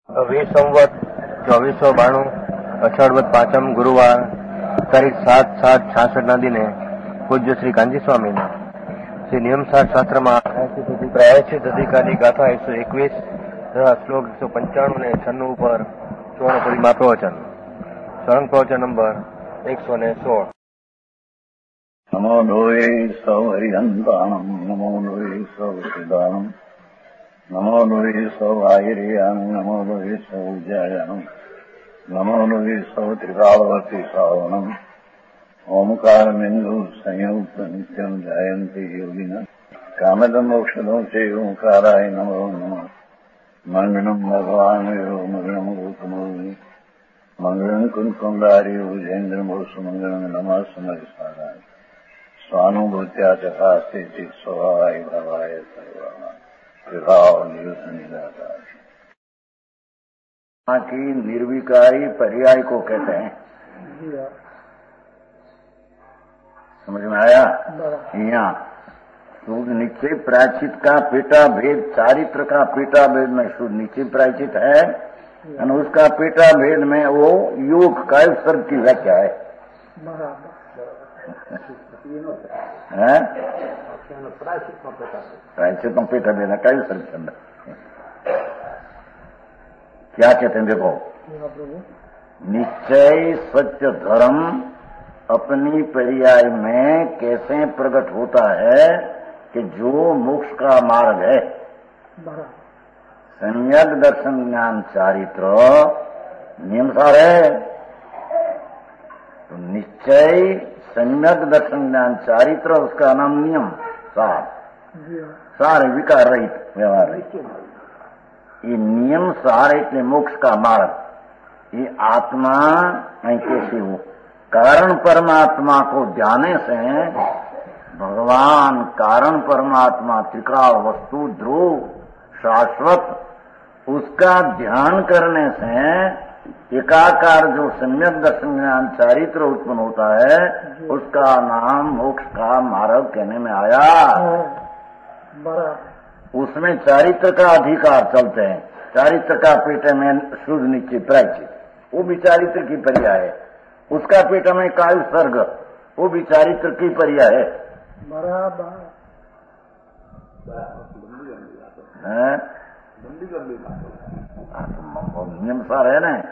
संवत 2492 અષાઢવદ પાંચમ ગુરુવાર તારીખ 7/7/66 દિને પૂજ્ય શ્રી કાંજી સ્વામીને શ્રી નિયમસાર શાસ્ત્રમાં પ્રાયશ્ચિત અધિકારની ગાથા 121 તથા શ્લોક 195 ને 96 ઉપર સુવર્ણપુરીમાં પ્રવચન. સળંગ પ્રવચન નંબર 116. નમો લોહે સૌ હરિહંતાણમ નમો લોહે સૌ સિદાનમ નમો લોહે સૌ આયર્યાનમ નમો લોહે સૌ જયાનમ નમો લોહે સૌ ત્રિકાળવતી સાવનમ ઓમકાર બિંદુ સંયુક્ત નિત્યમ જાયંતિ યોગિના કામદમ મોક્ષદો છે ઓંકારાય નમો નમઃ. મંગળમ ભગવાન મંગળમ ગૌતમોની મંગળમ કુંકુંડારી ઉજેન્દ્રમો સુમંગળમ નમઃ સમરિસારાય स्वानुभूत्या चकास्ते स्वभावाय भवाय सर्वमा विभाव नियुक्त निराकार की निर्विकारी पर्याय को कहते हैं. समझ में आया? यहाँ शुद्ध निश्चय प्रायश्चित का पेटा भेद, चारित्र का पेटा भेद में शुद्ध निश्चय प्रायश्चित है और उसका पेटा भेद में वो योग का सर्ग की व्याख्या है. प्रायश्चित में पेटा भेद का सर्ग चंद क्या कहते हैं? देखो, निश्चय सत्य धर्म अपनी पर्याय में कैसे प्रकट होता है कि जो मोक्ष का मार्ग है. सम्यक दर्शन ज्ञान चारित्र नियमसार है. तो निश्चय सम्यक दर्शन ज्ञान चारित्र उसका नाम नियम सार. सार विकार रहित व्यवहार रहित. ये नियम सार એટલે मोक्ष का मार्ग. ये आत्मा कैसे हो? कारण परमात्मा को ध्याने से भगवान कारण परमात्मा त्रिकाल वस्तु ध्रुव शाश्वत उसका ध्यान करने से एकाकार जो सम्यक दर्शन ज्ञान चारित्र उत्पन्न होता है उसका नाम मोक्ष का मार्ग कहने में आया. उसमें चारित्र का अधिकार चलते हैं. चारित्र का पेटे में शुद्ध निश्चय प्रायश्चित वो भी चारित्र की पर्याय है. उसका पेटा में काल सर्ग वो भी चारित्र की पर्याय है. बराबर नियम सार है ना.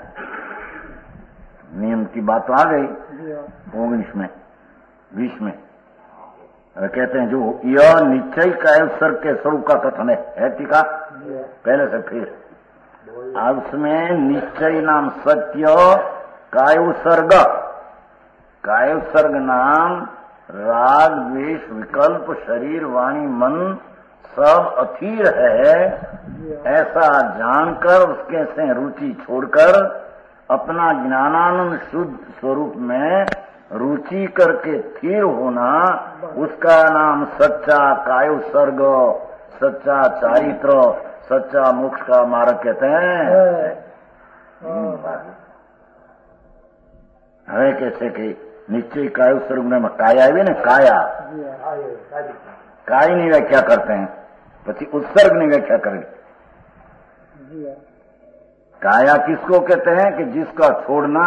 नियम की बात तो आ गई 19 में 20 में कहते हैं जो यह निश्चय कायल सर्ग के स्वरूप का कथन है टीका पहले से. फिर अब उसमें निश्चय नाम सत्य कायु सर्ग. कायु सर्ग नाम राग द्वेष विकल्प शरीर वाणी मन सब अथीर है ऐसा जानकर उसके से रुचि छोड़कर अपना ज्ञानानंद शुद्ध स्वरूप में रुचि करके स्थिर होना उसका नाम सच्चा कायु सर्ग, सच्चा चारित्र, सच्चा मोक्ष का मार्ग कहते हैं. હવે कैसे कि निश्चय कायु सर्ग में काया भी ना काया काय ની વ્યાખ્યા करते हैं પછી उत्सर्ग ની व्याख्या करेंगे. काया किसको कहते हैं कि जिसका छोड़ना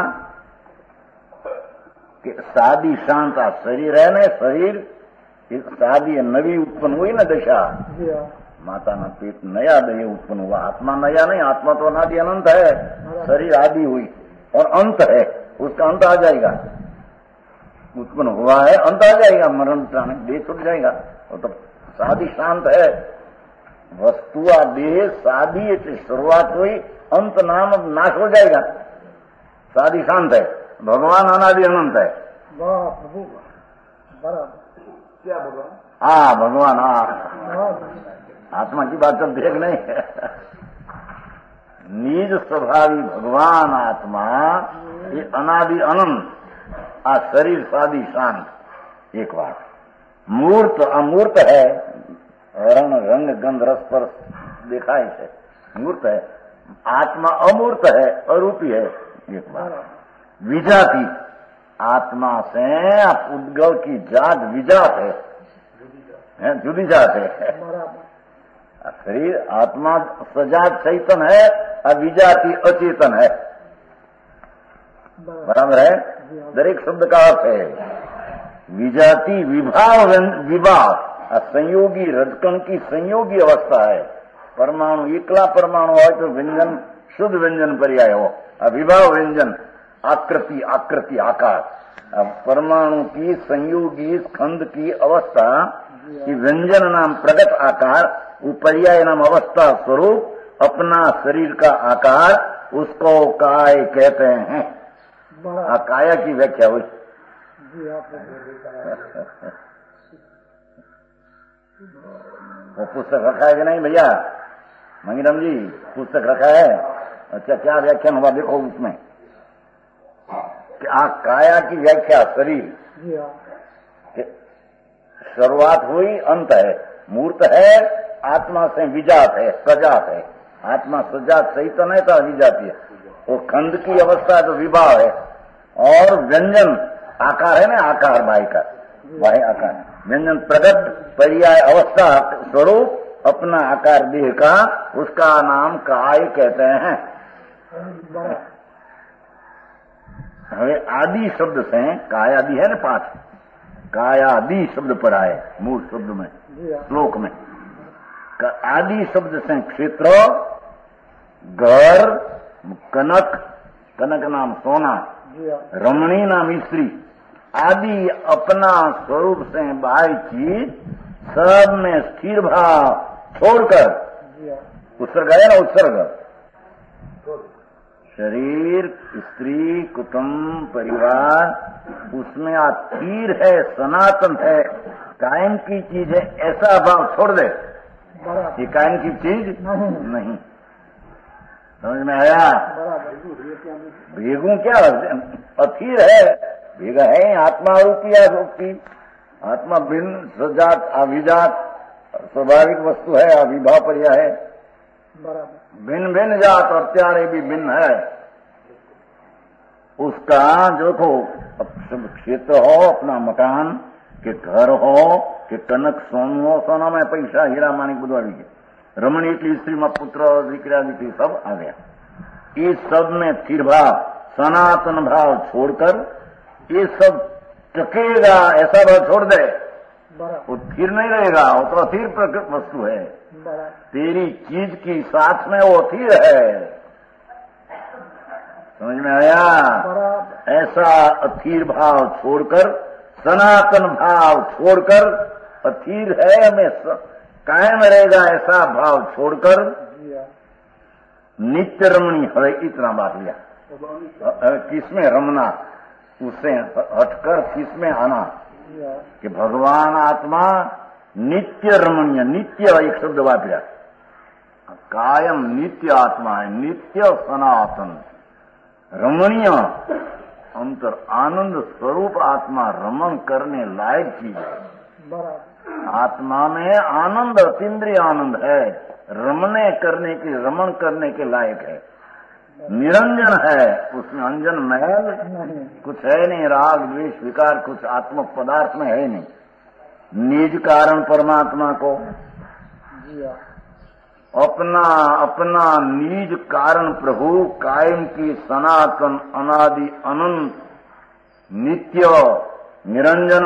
कि सादी शांत शरीर है ना. शरीर सादी नवी उत्पन्न हुई ना दशा माता ना पेट नया दही उत्पन्न हुआ. आत्मा नया नहीं, आत्मा तो अनादि अनंत है. शरीर आदि हुई और अंत है. उसका अंत आ जाएगा. उत्पन्न हुआ है अंत आ जाएगा. मरण प्राण देह छूट जाएगा. और तो सादी शांत है. वस्तुआ देह सादी એટલે शुरुआत हुई अंत नाम नाश हो जाएगा. सादी शांत है. भगवान अनादि अनंत है. क्या भगवान? हाँ भगवान. हाँ आत्मा की बात चलती है कि नहीं? निज स्वभावी भगवान आत्मा ये अनादि अनंत आ शरीर सादी शांत एक बात. मूर्त अमूर्त है. रंग रंग गंध रस पर दिखाई से मूर्त है. आत्मा अमूर्त है अरूपी है एक बात. विजाति आत्मा से उद्गल की जात विजात है जुदी जात है. शरीर आत्मा सजात चैतन है और विजाति अचेतन है। बराबर है। दरेक शब्द का अर्थ है विजाति विभाव संयोगी रजकण की संयोगी अवस्था है। परमाणु एकला परमाणु हो तो व्यंजन शुद्ध व्यंजन पर्याय हो, विभाव व्यंजन आकृति आकृति आकार। अब परमाणु की संयोगी खंड की अवस्था की व्यंजन नाम प्रगट आकार, पर्याय नाम अवस्था स्वरूप अपना शरीर का आकार, उसको काय कहते हैं। काया की व्याख्या हुई। वो पुस्तक रखा है कि नहीं भैया मंगीराम जी? पुस्तक रखा है। अच्छा, क्या व्याख्यान हुआ देखो उसमें। काया की व्याख्या शरीर शुरुआत हुई, अंत है, मूर्त है, आत्मा से विजात है, सजात है। आत्मा सजात चैतन्य है तो विजाती है। वो खंड की अवस्था है तो विभाव है, और व्यंजन आकार है ना, आकार बाह्य का बाह्य आकार व्यंजन प्रगट पर्याय अवस्था स्वरूप अपना आकार देह का, उसका नाम काय कहते हैं। हमें आदि शब्द से काय आदि है ना 5, कायादि शब्द पर आए मूल शब्द में श्लोक में। आदि शब्द से क्षेत्र, घर, कनक, कनक नाम सोना, रमणी नाम स्त्री आदि अपना स्वरूप से बाह्य चीज सब में स्थिर भाव छोड़कर, उत्सर्ग है ना, उत्सर्ग शरीर, स्त्री, कुटुंब, परिवार, उसमें स्थिर है, सनातन है, कायम की चीज है, ऐसा भाव छोड़ दे। ये कायम की चीज नहीं। समझ में आया? भेगू क्या अथीर है, भेगा है आत्मा रूपी या रूपी। आत्मा भिन्न सजात अभिजात स्वाभाविक वस्तु है, अविभाव पर्याय है। भिन्न भिन्न जात और त्यारे भी भिन्न है। उसका जो क्षेत्र हो, अपना मकान के घर हो कि कनक सोन हो, सोना में पैसा हीरा मानिक बुधवारी के रमणी की स्त्री में पुत्र विक्रिया की सब आ गया। इस सब में स्थिर भाव सनातन भाव छोड़कर ये सब टकेगा ऐसा भाव छोड़ दे, वो स्थिर नहीं रहेगा, वो तो अथिर प्रकृत वस्तु है। तेरी चीज की साथ में वो अथिर है। समझ में आया? ऐसा अथिर भाव छोड़कर, सनातन भाव छोड़कर, अथिर है हमें कायम रहेगा ऐसा भाव छोड़कर नित्य रमणी है। इतना बात लिया, किसमें रमना, उससे हटकर किसमें आना कि भगवान आत्मा नित्य रमणीय, नित्य एक शब्द बात लिया, कायम नित्य आत्मा है, नित्य सनातन रमणीय अंतर आनंद स्वरूप आत्मा रमण करने लायक चीज है। आत्मा में आनंद अतीन्द्रिय आनंद है, रमण करने के लायक है। निरंजन है, उसमें अंजन महल कुछ है नहीं, राग द्वेष विकार कुछ आत्म पदार्थ में है नहीं। निज कारण परमात्मा को अपना निज कारण प्रभु कायम की सनातन अनादि अनंत नित्य निरंजन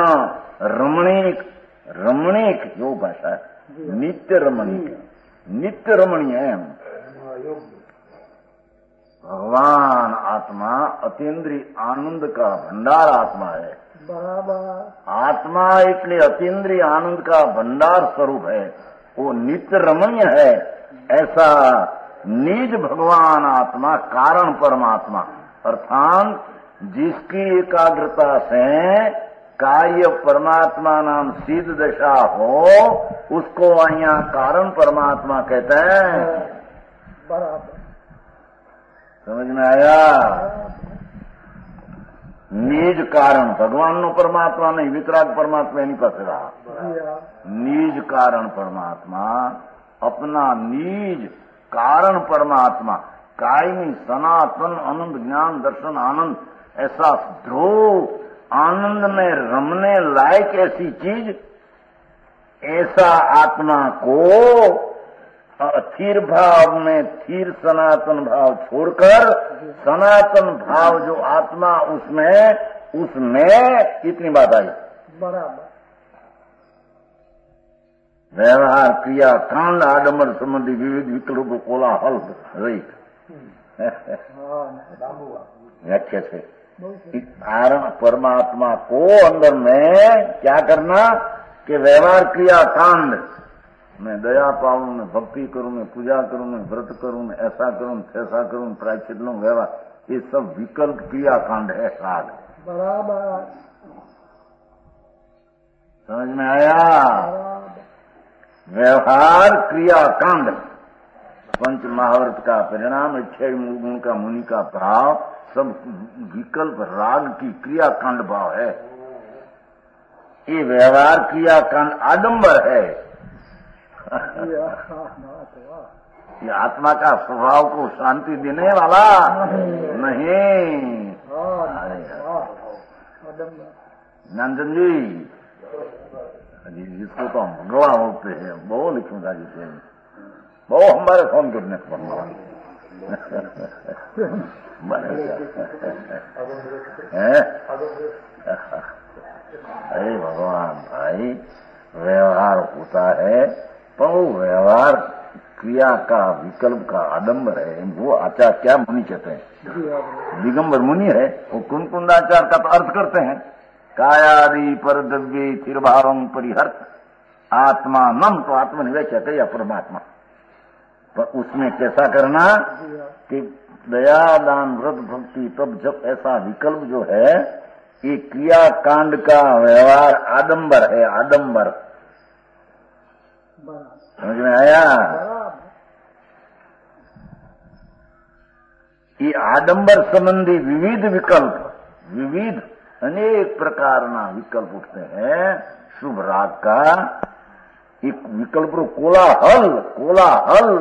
रमणीक जो भाषा है, नित्य रमणीय है। भगवान आत्मा अतीन्द्रिय आनंद का भंडार आत्मा है। आत्मा इसलिए अतीन्द्रिय आनंद का भंडार स्वरूप है, वो नित्य रमणीय है। ऐसा निज भगवान आत्मा कारण परमात्मा अर्थात जिसकी एकाग्रता से कार्य परमात्मा नाम सिद्ध दशा हो, उसको यहाँ कारण परमात्मा कहते हैं। समझ में आया? निज कारण भगवान नो परमात्मा नहीं, वितराग परमात्मा नहीं पास रहा। निज कारण परमात्मा अपना निज कारण परमात्मा कायमी सनातन आनंद ज्ञान दर्शन आनंद, ऐसा ध्रुव आनंद में रमने लायक ऐसी चीज, ऐसा आत्मा को स्थिर भाव में स्थिर सनातन भाव छोड़कर सनातन भाव जो आत्मा उसमें इतनी बात आई। बराबर। व्यवहार क्रिया कांड आडंबर संबंधी विविध विकल्पों कोलाहल रही व्याख्या से कारण परमात्मा को अंदर में क्या करना कि व्यवहार क्रिया कांड, मैं दया पाऊं, मैं भक्ति करूं, मैं पूजा करूं, मैं व्रत करूं, मैं ऐसा करूं, ऐसा करूं, प्रायश्चित लूं, व्यवहार, ये सब विकल्प क्रिया कांड है। राग बराबर। समझ में आया? व्यवहार क्रिया कांड पंच महाव्रत का परिणाम, 6 गुण का मुनि का भाव, सब विकल्प राग की क्रिया कांड भाव है। ये व्यवहार क्रिया कांड आडंबर है। ये आत्मा का स्वभाव को शांति देने वाला नहीं। नंदन जी जिसको तो हम भगवान बोलते हैं, वो लिखूंगा जिसे वो हमारे फोन करने को भगवान अरे भगवान भाई, व्यवहार होता है पर वो व्यवहार क्रिया का विकल्प का आडंबर है। वो आचार्य क्या मुनि कहते हैं, दिगंबर मुनि है, वो कुंकुंडाचार का तो अर्थ करते हैं, कायादि पर द्रव्य तिरभावं परिहर्त आत्मानम, तो आत्मनिवेश कहते हैं परमात्मा। पर उसमें कैसा करना कि दया दान व्रत भक्ति, तब जब ऐसा विकल्प जो है, ये क्रिया कांड का व्यवहार आडंबर है, आडंबर। समझ में आया? ये आडंबर संबंधी विविध विकल्प, विविध अनेक प्रकारना विकल्प उठते हैं। शुभ राग का एक विकल्प कोलाहल, कोलाहल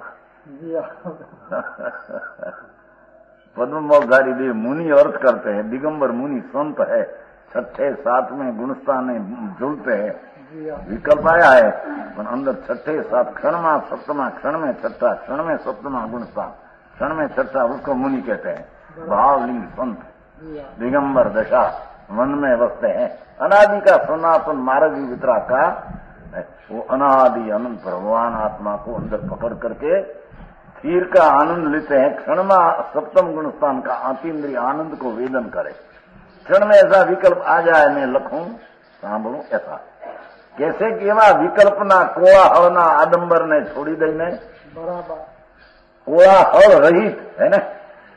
पद्मधारी देव मुनि अर्थ करते हैं, दिगंबर मुनि संत है, 6ठे 7वें गुणस्थान में जुलते हैं। विकल्प आया है पर अंदर 6ठे 7 क्षण में, 7वां क्षण में 6ठा, क्षण में 7वां गुणस्थान, क्षण में 6ठा, उसको मुनि कहते हैं। भावलिंग संत दिगंबर दशा मन में बसते हैं। अनादि का सनातन मार्ग वितरा का वो अनादि अनंत भगवान आत्मा को अंदर पकड़ करके स्थिर का आनंद लेते हैं। क्षण में 7वें गुणस्थान का आतीन्द्रिय आनंद को वेदन करे। क्षण में ऐसा विकल्प आ जाए, मैं लखूं सांभळूं, ऐसा कैसे कि एवं विकल्पना कोलाहलना आडंबर ने छोड़ी दई ने बराबर कोलाहल रहित है ने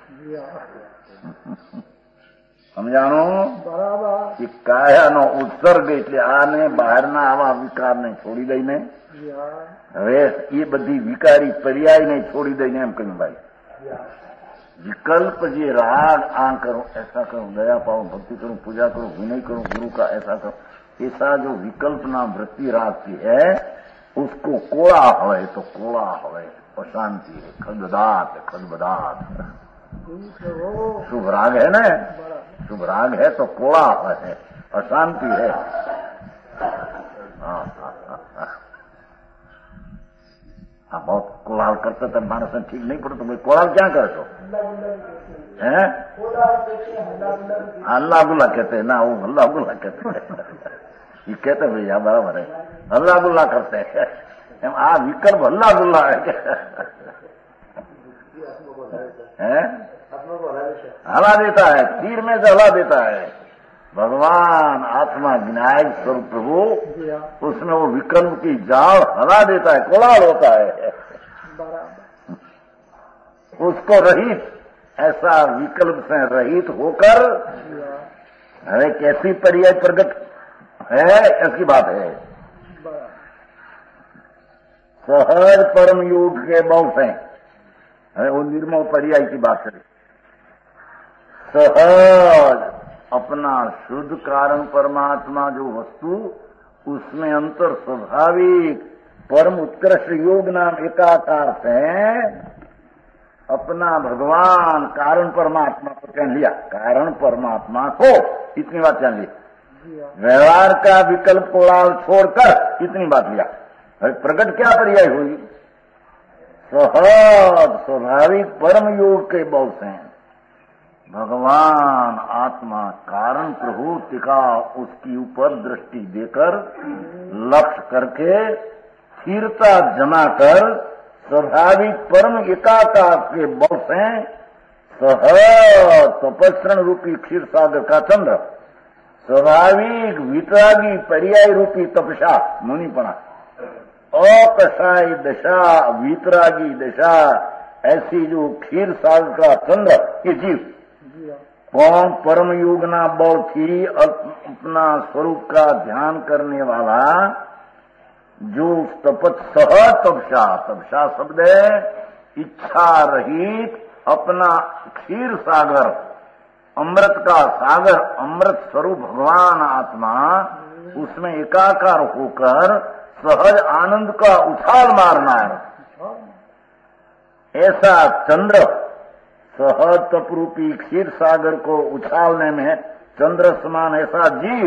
સમજાણો? બરાબર. એ કાયાનો ઉત્સર્ગ એટલે આને બહારના આવા વિકારને છોડી દઈને હવે એ બધી વિકારી પર્યાયને છોડી દઈને એમ કહ્યું ભાઈ विकल्प ये राग आ करो, ऐसा करो, दया पाओ, भक्ति करूं, पूजा करूं, विनय करूं, गुरु का ऐसा करो, ऐसा जो विकल्प ना वृत्ति राग की है उसको कोड़ा हवे तो कोड़ा हवे, अशांति है, खददात खदबदात। शुभ राग है ना, शुभ राग है तो कोड़ा है, अशांति है। हाँ बहुत कोलाहल करते थे मानस में ठीक नहीं पड़े तो भाई कोलाहल क्या करे तो हैं? हल्ला गुल्ला कहते हैं ना, वो हल्ला गुल्ला कहते हैं। ये कहते भैया बराबर है, हल्ला गुल्ला करते हैं। आ विकल्प हल्ला गुल्ला है हला देता है, तीर में से हला देता है। भगवान आत्मा विनायक स्वरूप प्रभु उसमें वो विकल्प की जाल हला देता है, कोलाहल होता है। उसको रहित, ऐसा विकल्प से रहित होकर अरे कैसी पर्याय प्रगट है, ऐसी बात है। सहज परम योग के बहुत है, वो निर्मल पर्याय की बात है। सहज अपना शुद्ध कारण परमात्मा जो वस्तु उसमें अंतर स्वाभाविक परम उत्कृष्ट योग नाम एकाकार से अपना भगवान कारण परमात्मा को जान लिया, कारण परमात्मा को इतनी बात जान ली। व्यवहार का विकल्प कोलाहल छोड़कर इतनी बात लिया। प्रकट क्या पर्याय हुई? सहज स्वाभाविक परम योग के बल से भगवान आत्मा कारण प्रभुति का उसकी ऊपर दृष्टि देकर लक्ष्य करके स्थिरता जमा कर स्वाभाविक परम एकाकार के बल से सहज तपस्रण रूपी क्षीर सागर का चंद्र, स्वाभाविक वितरागी पर्याय रूपी तपसा मुनिपना, अकषाय दशा वितरागी दशा, ऐसी जो क्षीर सागर का चंद्र ये जीव कौन परम योग ना बल थी अपना स्वरूप का ध्यान करने वाला जो सहज तपसा, तपसा शब्द है इच्छा रहित अपना क्षीर सागर अमृत का सागर अमृत स्वरूप भगवान आत्मा उसमें एकाकार होकर सहज आनंद का उछाल मारना है। ऐसा चंद्र सहज तपरूपी क्षीर सागर को उछालने में चंद्र समान ऐसा जीव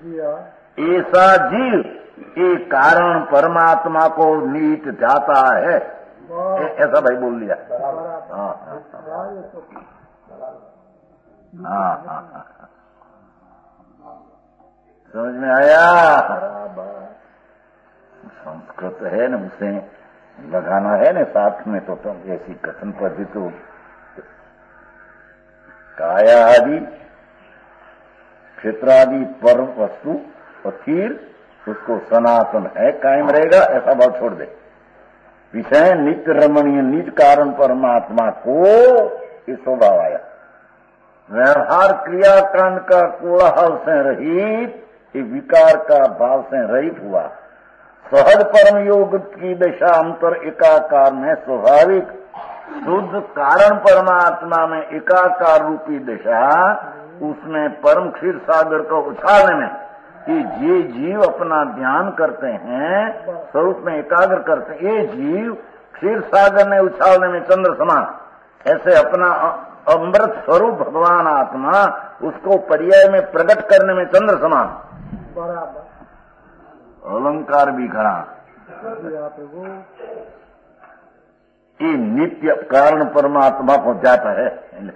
ये कारण परमात्मा को नीत जाता है। ऐसा भाई बोल दिया। समझ में आया? संस्कृत है न, उसे लगाना है न साथ में, तो तुम ऐसी कथन पद्धति तो काया आदि क्षेत्रादि पर वस्तु और फिर उसको सनातन है कायम रहेगा, ऐसा भाव छोड़ दे। विषय नित्य रमणीय निज कारण परमात्मा को ये स्वभाव आया। व्यवहार क्रियाकांड का कोलाहल से रहित, ये विकार का भाव से रहित हुआ। सहज परम योग की दशा अंतर एकाकार में स्वाभाविक शुद्ध कारण परमात्मा में एकाकार रूपी दशा, उसमें परम क्षीर सागर को उछालने में कि ये जीव अपना ध्यान करते हैं, स्वरूप में एकाग्र करते हैं, ये जीव क्षीर सागर में उछालने में चंद्र समान, ऐसे अपना अमृत स्वरूप भगवान आत्मा उसको पर्याय में प्रकट करने में चंद्र समान। अलंकार भी खड़ा। ये नित्य कारण परमात्मा को जाता है।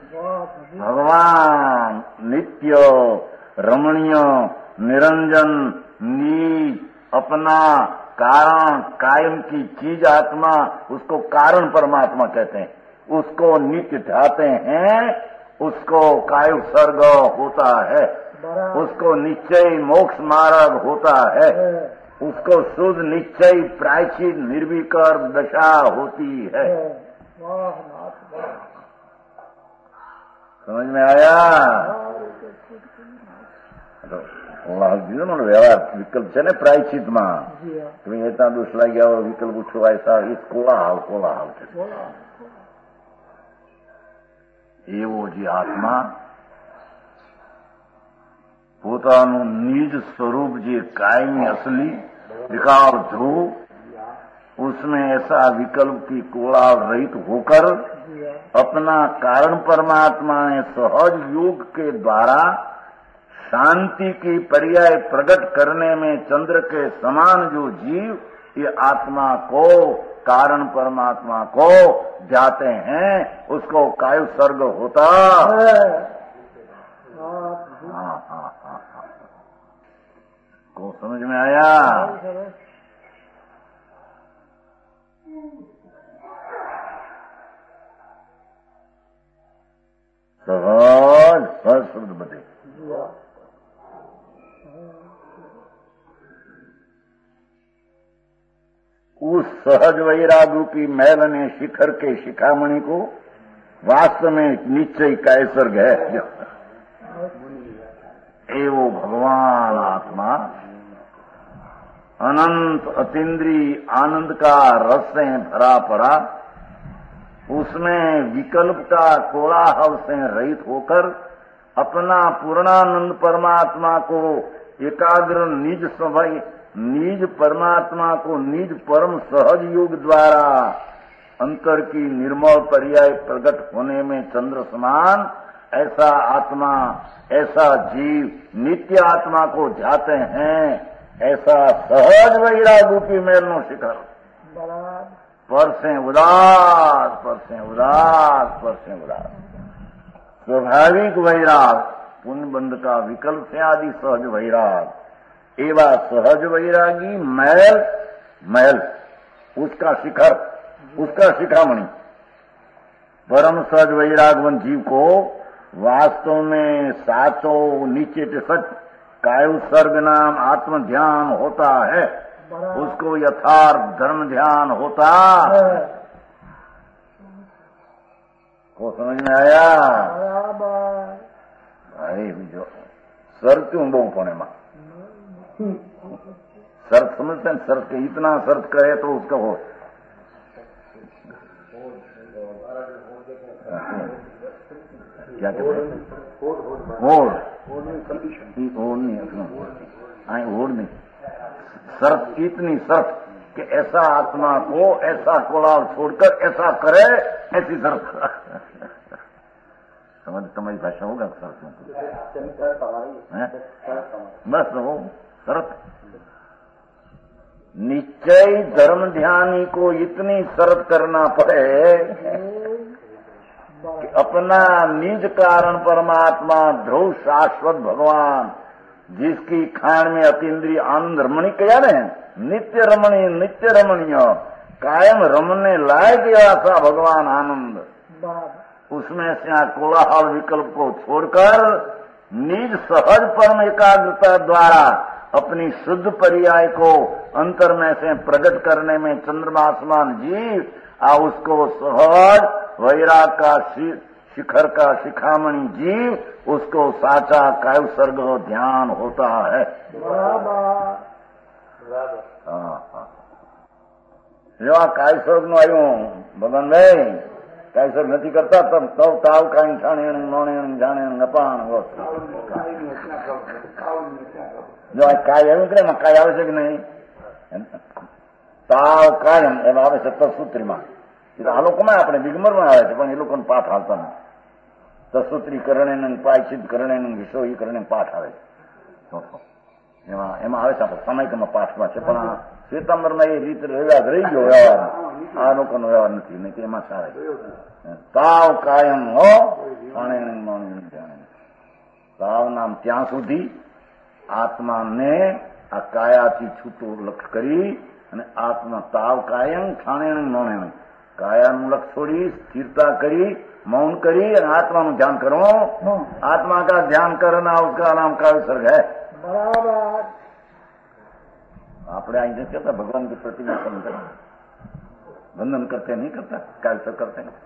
भगवान नित्य रमणीय निरंजन नीच अपना कारण कायम की चीज आत्मा, उसको कारण परमात्मा कहते हैं। उसको नित्य चाहते हैं, उसको कायु सर्ग होता है, उसको निश्चय मोक्ष मार्ग होता है, उसको शुद्ध निश्चय प्रायश्चित निर्विकार दशा होती है। समझ में आया? વ્યવહાર વિકલ્પ છે ને પ્રાયશ્ચિતમાં, તમે એતા દોષ લાગ્યા હોય વિકલ્પ ઉઠો ऐसा એ કોલાહલ છે। એવો જે આત્મા પોતાનું નિજ સ્વરૂપ જે કાયમી असली विकार ध्रुव, उसमें ऐसा विकल्प की कोलाहल रहित होकर अपना कारण परमात्मा ने सहज योग के द्वारा शांति की पर्याय प्रकट करने में चंद्र के समान जो जीव ये आत्मा को कारण परमात्मा को जाते हैं, उसको कायु सर्ग होता है। को समझ में आया? सहज शब्द बदे उस सहज वैराग रूपी मैल ने शिखर के शिखामणि को वास्तव में निश्चय का स्वर्ग है। एवं भगवान आत्मा अनंत अतीन्द्रिय आनंद का रस से भरा पड़ा, उसमें विकल्प का कोलाहल से रहित होकर अपना पूर्णानंद परमात्मा को एकाग्र निज परमात्मा को निज परम सहज योग द्वारा अंतर की निर्मल पर्याय प्रकट होने में चंद्र समान ऐसा आत्मा, ऐसा जीव नित्य आत्मा को जाते हैं। ऐसा सहज वैराग रूपी मेलनो शिखर स्पर्शें उदास, स्पर्शें उदास, स्पर्शें उदास। स्वाभाविक वैराग, पुण्य बंध का विकल्प से आदि सहज वैराग। एवं सहज वैरागी मैल, मैल उसका शिखर, उसका शिखामणि। परम सहज वैरागवन जीव को वास्तव में साचो नीचे के सच कायु सर्ग नाम आत्म ध्यान होता है, उसको यथार्थ धर्म ध्यान होता वो समझ में आया? भाई जो शर्त क्यों बहु पड़े मां शर्त समझते हैं, शर्त के इतना शर्त करे तो उसका हो क्या कहते हैं होड़ नहीं, शर्त इतनी शर्त कि ऐसा आत्मा को ऐसा कोलाल छोड़कर ऐसा करे, ऐसी शर्त। समझ तुम्हारी भाषा होगा शर्तों बस वो शर्त। निश्चय धर्म ध्यानी को इतनी शर्त करना पड़े कि अपना निज कारण परमात्मा ध्रुव शाश्वत भगवान जिसकी खान में अतीन्द्रिय आनंद रमणी कया ने नित्य रमणीय कायम रमने लायक ऐसा भगवान आनंद, उसमें से कोलाहल विकल्प को छोड़कर निज सहज परम एकाग्रता द्वारा अपनी शुद्ध पर्याय को अंतर में से प्रकट करने में चंद्रमा समान जीव उसको सहज वैराग का शिखर का शिखामणि जीव, उसको साचा कायु सर्ग ध्यान होता है। जो आ कायु सर्ग नु आयु भगवान भाई कायु सर्ग नहीं करता तब तब ताव काई ठाणे नोणे जाने नपान वो जो आ काय आयु करे काय आवश्यक नहीं ताव कायम एवं આવે છે તસૂત્રી માં આ લોકોમાં આપણે દિગંબરમાં આવે છે પણ એ લોકોને પાઠ આવતા નથી। તસૂત્રીકરણે ને પાયચિતકરણે ને વિષયીકરણે પાઠ આવે છે એમાં આવે છે આપણે સામાયિકમાં પાઠમાં છે પણ આ શ્વેતાંબરમાં એ રીત રિવાજ રહી ગયો વ્યવહાર, આ લોકોનો વ્યવહાર નથી, નહીં તો એમાં સારે તાવ કાયમ હો પાણે તાવ નામ ત્યાં સુધી આત્માને આ કાયાથી છૂટું લક્ષ કરી અને આત્મા તાવ કાયમ ઠાણે નોણે કાયાનું લક્ષ છોડી સ્થિरता करी मौन करी और आत्मा में ध्यान करो। आत्मा का ध्यान करना उसका नाम काव्य सर्ग है। बराबर आपने आई नहीं कहता भगवान की प्रतिमा बंधन करते नहीं करता काव्य सर्ग करते हैं।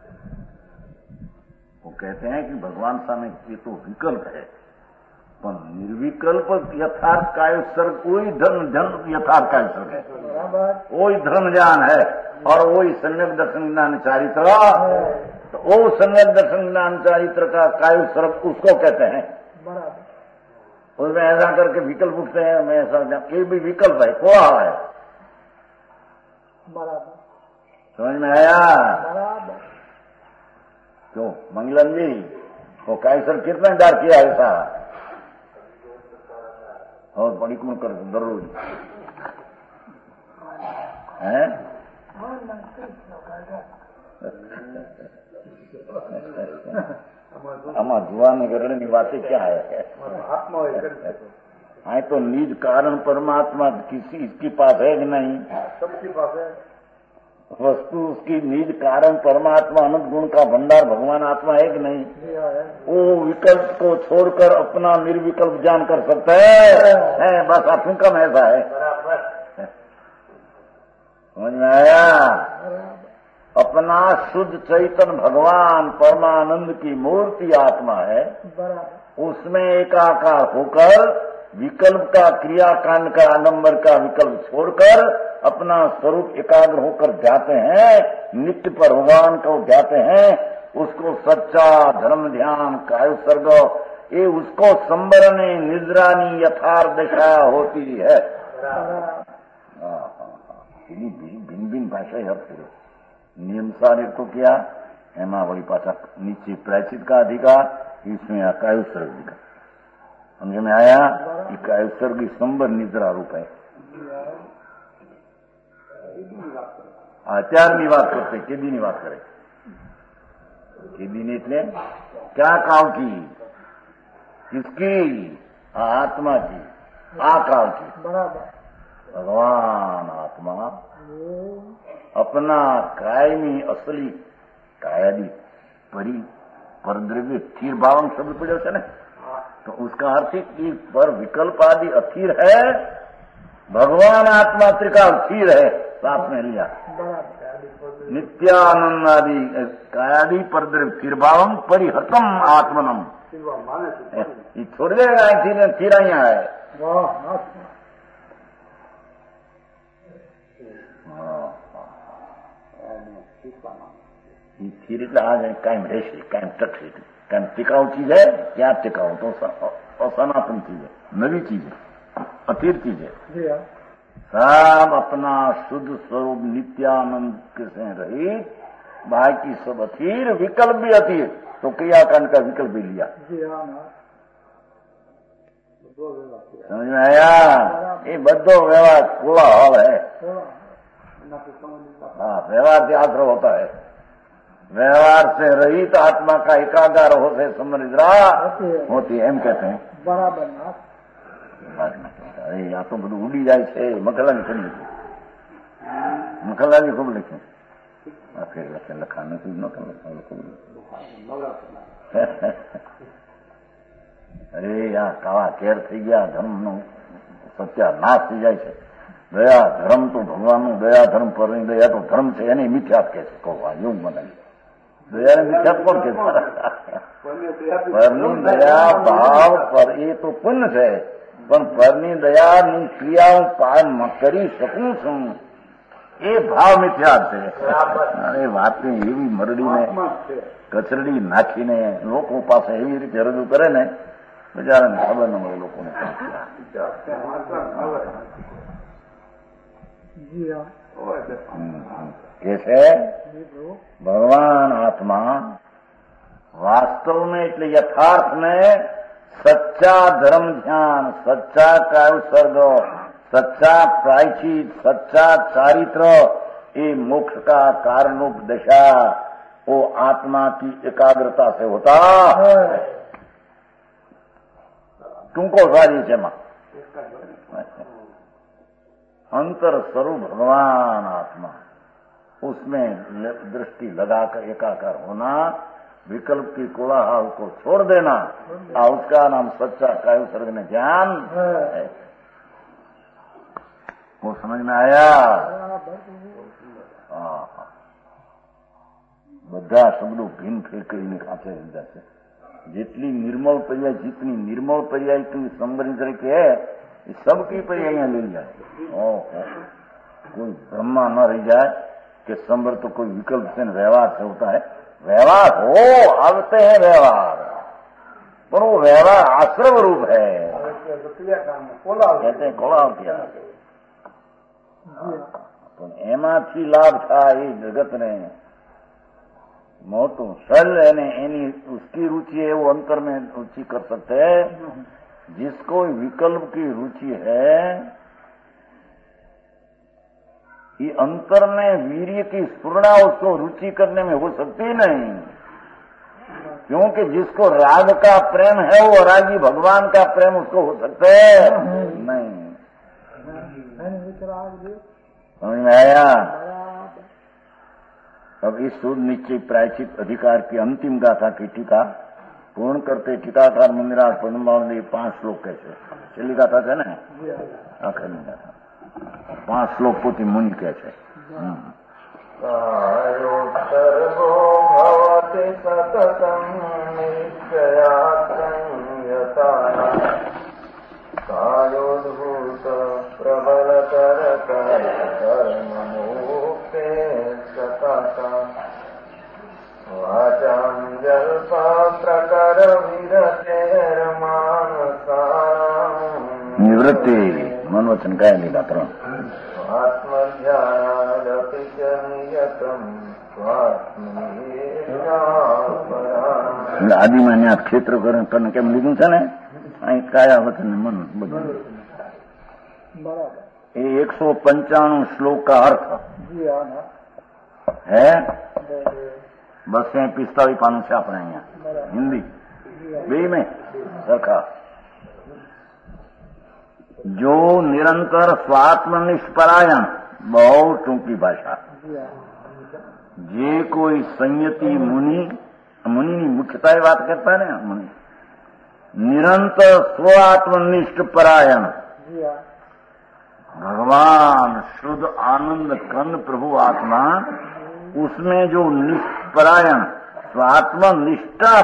वो कहते हैं कि भगवान सामने ये तो विकल्प है पर निर्विकल्प यथार्थ काव्य सर्ग कोई धर्म यथार्थ काव्य सर्ग है, वही धर्म ज्ञान है और वही सम्यक दर्शन ज्ञान चारित्र, तो वो सम्यक दर्शन ज्ञान चारित्र का कायु सर्ग उसको कहते हैं। उसमें ऐसा करके विकल्प उठते हैं, मैं ऐसा ये भी विकल्प है, कोड़ा है। समझ में आया? क्यों मंगलम जी वो कायु सर्ग कितना डार किया ऐसा और बड़ी कौन कर जरूर है। આમાં જોવાની ગરણની વાત क्या है? हाँ तो निज कारण परमात्मा किसी इसके पास है कि नहीं? सबके पास है। वस्तु उसकी निज कारण परमात्मा अनंत गुण का भंडार भगवान आत्मा है कि नहीं? वो विकल्प को छोड़कर अपना निर्विकल्प ज्ञान कर सकता है बस आशंका में ऐसा है। समझ में आया? अपना शुद्ध चैतन्य भगवान परमानंद की मूर्ति आत्मा है, उसमें एकाकार होकर विकल्प का क्रियाकांड का आडंबर का विकल्प छोड़कर अपना स्वरूप एकाग्र होकर जाते हैं, नित्य पर भगवान को जाते हैं, उसको सच्चा धर्म ध्यान कायु सर्ग ये उसको संवरणे निद्रानी यथार्थ दिशा होती है। भिन्न भिन्न भाषा है पूरे नियमसार को किया एमा वही पाचा नीचे प्रायचित का अधिकार, इसमें कायु सर्ग का समझ में आया? कि कायु सर्ग संबर निद्रा रूप है। અત્યારની વાત કરશે, કેદીની વાત કરે. કેદીની એટલે क्या काल की, किसकी? आत्मा की. आ काल की बराबर. भगवान आत्मा अपना कायमी असली कायादी परी पर द्रव्य स्थिर भाव शब्द पड़े છે ને, तो उसका अर्थ है पर विकल्प आदि अथिर है, भगवान आत्मा त्रिकाल स्थिर है, साथ में लिया. नित्यानंद आदि कायादि पर द्रव्य स्थिर भावम परिहतम आत्मनम. ये छोड़ देगा स्थिर અહીંયા है. स्थिर એટલે આ કાયમ રહેશે, કાયમ ટકશે. કાયમ टिकाऊ चीज है. क्या टिकाऊ? तो असनातन चीज है, नवी चीज है, अथिर चीज है. सब अपना शुद्ध स्वरूप नित्यानंद से रहित, बाकी सब अथिर, विकल्प भी अथिर. तो क्रियाकांड का विकल्प भी लिया. समझ में आया? ये बद्धो व्यवहार कोलाहल है. हाँ, व्यवहार से आश्रय होता है. व्यवहार से रहित आत्मा का एकागार होते समझा होती है, एम कहते हैं. बराबर. अरे या तो બધું ઉડી જાય છે. મખલાની ખૂબ લખ્યું, મખલાની ખૂબ લખ્યું. ફેર લખે લખા નથી ન અરે આ કાળા કેર થઈ ગયા. ધર્મનું સત્યાનાશ થઈ જાય છે. દયા ધર્મ તો ભગવાનનું, દયા ધર્મ પરની દયા તો ધર્મ છે, એની મિથ્યાત કહે છે. કહો એવું બનાવી દયાને મિથ્યાત કોણ કહે? પરની દયા ભાવ પર એ તો પુણ્ય છે, પણ પરની દયાની ક્રિયા હું કરી શકું છું એ ભાવ મિથ્યાત છે. અરે વાતને એવી મરડીને કચરડી નાખીને લોકો પાસે એવી રીતે રજૂ કરે ને, બિચારાને ખબર ન મળે લોકોને. કે છે ભગવાન આત્મા વાસ્તવ में એટલે यथार्थ में सच्चा धर्म ध्यान, सच्चा कायसर्ग, सच्चा प्रायचित, सच्चा चारित्र, ये मोक्ष का कारणरूप दशा वो आत्मा की एकाग्रता से होता है. तुमको सारी છે માં अंतर स्वरूप भगवान आत्मा, उसमें दृष्टि लगाकर एकाकार होना, विकल्प की कोलाहल को छोड़ देना, उसका नाम सच्चा कायसर्ग में ज्ञान है. वो समझ में आया? બધા શબ્દો ભીન ફેર કરીને ખાતે લીધા છે. જેટલી निर्मल पर्याय, जितनी निर्मल पर्याय की संबंध तरीके है, ये सबकी पर्याय यहाँ ले जाए. कोई ब्रह्मा न रह जाए कि संबर तो कोई विकल्प से व्यवहार से होता है. व्यवहार हो आते हैं व्यवहार, पर वो व्यवहार आश्रव रूप है. कहते हैं कोलाहल किया. तो એમાંથી લાભ થાય એ જગતને મોટું સલ એને એની उसकी रुचि है, वो अंतर में रुचि कर सकते हैं. जिसको विकल्प की रुचि है, ये अंतर में वीर्य की स्फुरणा उसको रुचि करने में हो सकती नहीं, क्योंकि जिसको राग का प्रेम है वो रागी भगवान का प्रेम उसको हो सकता है नहीं. समझ में आया? अब इस शुद्ध निश्चय प्रायचित अधिकार की अंतिम गाथा की टीका पूर्ण करते टीकाकार मंदिराज पद्मनाभदेव 5 श्लोक कैसे छેલ્લી ગાથા છે ને, આખરી ગાથા 5 શ્લોક પોતી મુનિ કહે છે. કાયોત્સર્ગો ભવતિ સતતં નિશ્ચયા સંયતા કાયોદ્ભૂત પ્રબલતર કર્મ મુક્તે સતતા વાચાં જલ્પા પ્રકર વિરતેર્માનસામ નિવૃત્તિ મનોવચન કયા લીધા 3. આત્મધ્યાનાદપિ ચ નિયતં સ્વાત્મનિષ્ઠા. આદિમાં ત્યાં ક્ષેત્ર કરીને કેમ લીધું છે ને, અહીં કાયા વચન મન બધું. એ 195 શ્લોક का अर्थ है 245 पानों से अपने यहाँ हिंदी बे में रखा। जो निरंतर स्वात्मनिष्परायण, बहुत टूंकी भाषा, जे कोई संयति मुनि मुख्यता ये बात करता है ना, मुनि निरंतर स्वात्मनिष्ठ परायण, भगवान शुद्ध आनंद कंद प्रभु आत्मा, उसमें जो निष्परायण स्वात्मनिष्ठा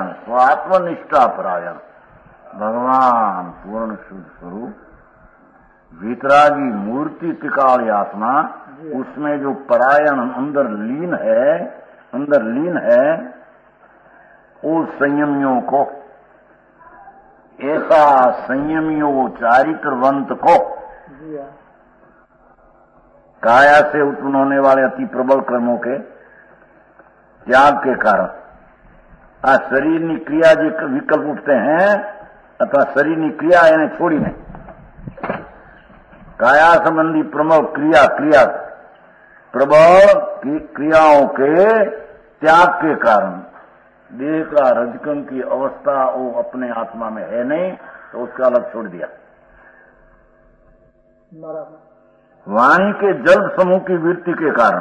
परायण भगवान पूर्ण शुद्ध स्वरूप वितरागी मूर्ति त्रिकाल आत्मा, उसमें जो परायण अंदर लीन है उस संयमियों को, ऐसा संयमियों चारित्रवंत को, काया से उत्पन्न होने वाले अति प्रबल कर्मों के त्याग के कारण शरीर की क्रिया जो विकल्प उठते हैं अथवा शरीर की क्रिया यानी छोड़ी नहीं, काया संबंधी प्रबल प्रबल क्रियाओं के त्याग के कारण देह का रजकन की अवस्था वो अपने आत्मा में है नहीं, तो उसका अलग छोड़ दिया। वाणी के जल समूह की वृत्ति के कारण,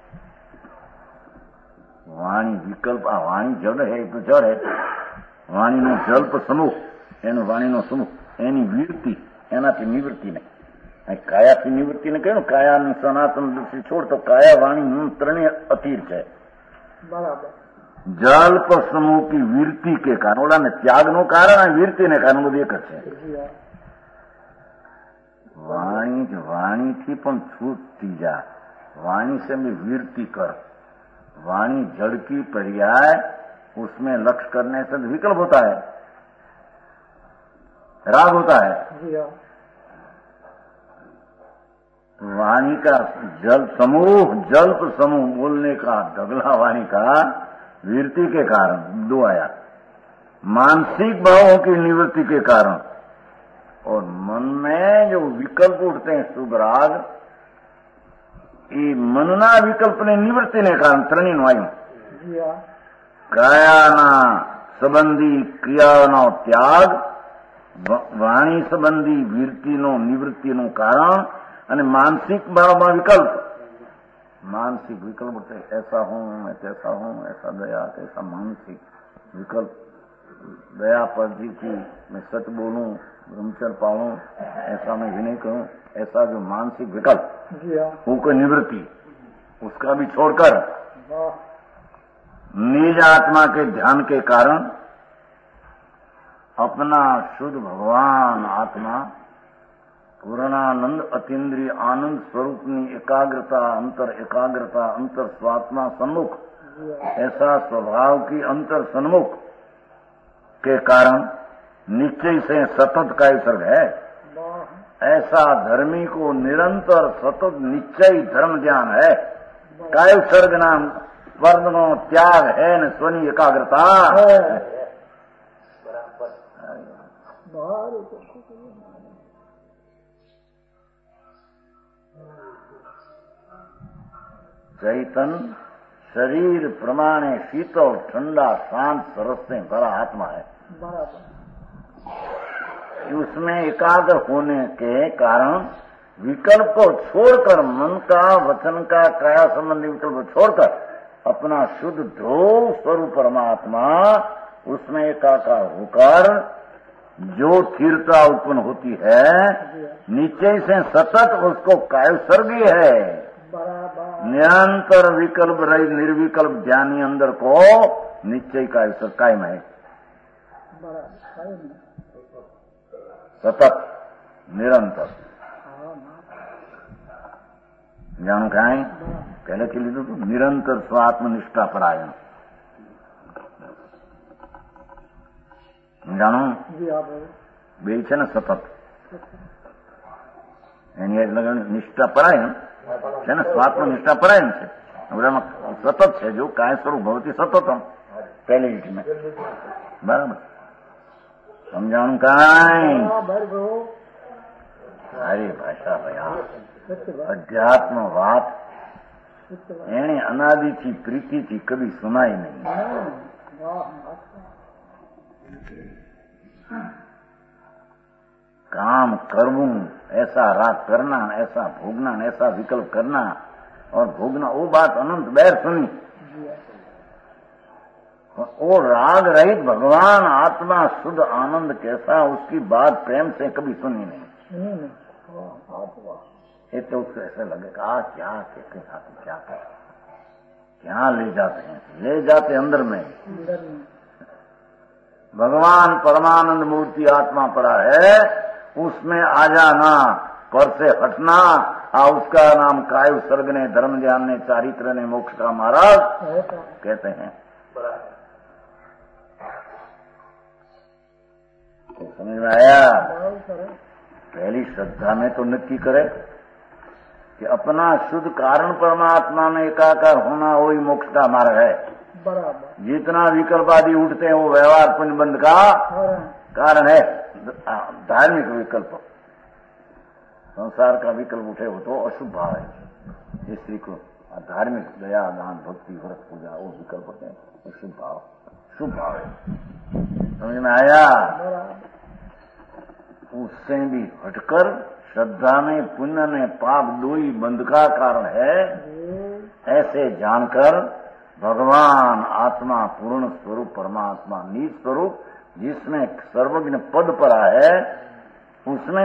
वाणी विकल्प वाणी जड़ है तो जड़ है, वाणी नो जल्प समूह एनो वाणी नो समूह एनी वृत्ति एनाથી નિવૃત્તિ नहीं, कायाથી નિવૃત્તિ ने कहूं काया सनातन दृष्टि छोड़ तो काया वाणी ત્રણે અતીર છે बराबर। जल्प समूह की वृत्ति के कारण ओला ने त्याग नो कारण वृत्ति ने कारण બધું એક જ છે। वाणी थी पण छूटती जा, वाणी से भी वृत्ति कर, वाणी जड़ की पर्याय उसमें लक्ष्य करने से विकल्प होता है, राग होता है। वाणी का जल्प समूह बोलने का ढगला वाणी का वृत्ति के कारण दो आया, मानसिक भावों की निवृत्ति के कारण और मन में जो विकल्प उठते हैं शुभ राग, ये मनना विकल्प ने निवृत्ति ने कारण ત્રણેય વાયુ કાયાના સંબંધી ક્રિયાનો ત્યાગ, વાણી સંબંધી વૃત્તિનો નિવૃત્તિનું કારણ અને માનસિક ભાવમાં વિકલ્પ, मानसिक विकल्प होते ऐसा हूं मैं तैसा हूं, ऐसा दया तैसा मानसिक विकल्प, दया पर जी की मैं सच बोलूं ब्रह्मचर्य पालूं, ऐसा मैं विनय करूं, ऐसा जो मानसिक विकल्प उनको निवृत्ति, उसका भी छोड़कर निज आत्मा के ध्यान के कारण अपना शुद्ध भगवान आत्मा पूर्णानंद अतीन्द्रिय आनंद स्वरूपनी एकाग्रता अंतर स्वात्मा सन्मुख, ऐसा स्वभाव की अंतर सन्मुख के कारण निश्चय से सतत का सर्ग है। ऐसा धर्मी को निरंतर सतत निश्चय धर्म ज्ञान है, काय सर्ग नाम वर्णनो त्याग है न स्वनी एकाग्रता। चैतन शरीर प्रमाणे शीतल ठंडा शांत सरस से भरा आत्मा है, उसमें एकाग्र होने के कारण विकल्प को छोड़कर, मन का वचन का काया संबंधी विकल्प को छोड़कर अपना शुद्ध ध्रुव स्वरूप परमात्मा उसमें एकाकार होकर जो स्थिरता उत्पन्न होती है निश्चय से सतत, उसको कायसर्गी है। निरंतर विकल्प रहित निर्विकल्प ध्यानी अंदर को निश्चय का कायम है, सतत निरंतर जानो कहें पहले के लिए तो निरंतर स्वात्मनिष्ठा परायण जानो બે છે ને સતત એની નિષ્ઠા પરાયણ છે ને સ્વાત્મનિષ્ઠા પરાયણ છે, સતત છે જો કાય સ્વરૂપ ભવતી સતતમ पहले ईट में बराबर समझाणु काई सारी भाषा भया अध्यात्म बात એને અનાદિથી પ્રીતિથી કભી સુનાઈ નહીં. काम करवू, ऐसा राग करना, ऐसा भोगना, ऐसा विकल्प करना और भोगना, वो बात अनंत बैर सुनी. वो राग रहित भगवान आत्मा शुद्ध आनंद कैसा, उसकी बात प्रेम से कभी सुनी नहीं. ये तो उसको ऐसा लगेगा क्या कहते हैं, क्या कहते, क्या ले जाते हैं, ले जाते अंदर में. भगवान परमानंद मूर्ति आत्मा पड़ा है, उसमें आ जाना, पर से हटना, उसका नाम कायु सर्ग ने, धर्म ज्ञान ने, चारित्र ने, मोक्ष का महाराज कहते हैं. तो समझ में आया. पहली श्रद्धा में तो नक्की करे कि अपना शुद्ध कारण परमात्मा में एकाकार होना वही मोक्ष का मार्ग है. जितना विकल्प आदि उठते हैं वो व्यवहार पुण्यबंध का कारण है. धार्मिक विकल्प, संसार का विकल्प उठे हो तो अशुभ भाव है. स्त्री को धार्मिक दया दान भक्ति व्रत पूजा वो विकल्प होते हैं, अशुभ भाव शुभ भाव है. समझ में आया. उससे भी हटकर श्रद्धा में पुण्य में पाप दो ही बंध का कारण है, ऐसे जानकर भगवान आत्मा पूर्ण स्वरूप परमात्मा निज स्वरूप जिसमें सर्वज्ञ पद पड़ा है, उसमें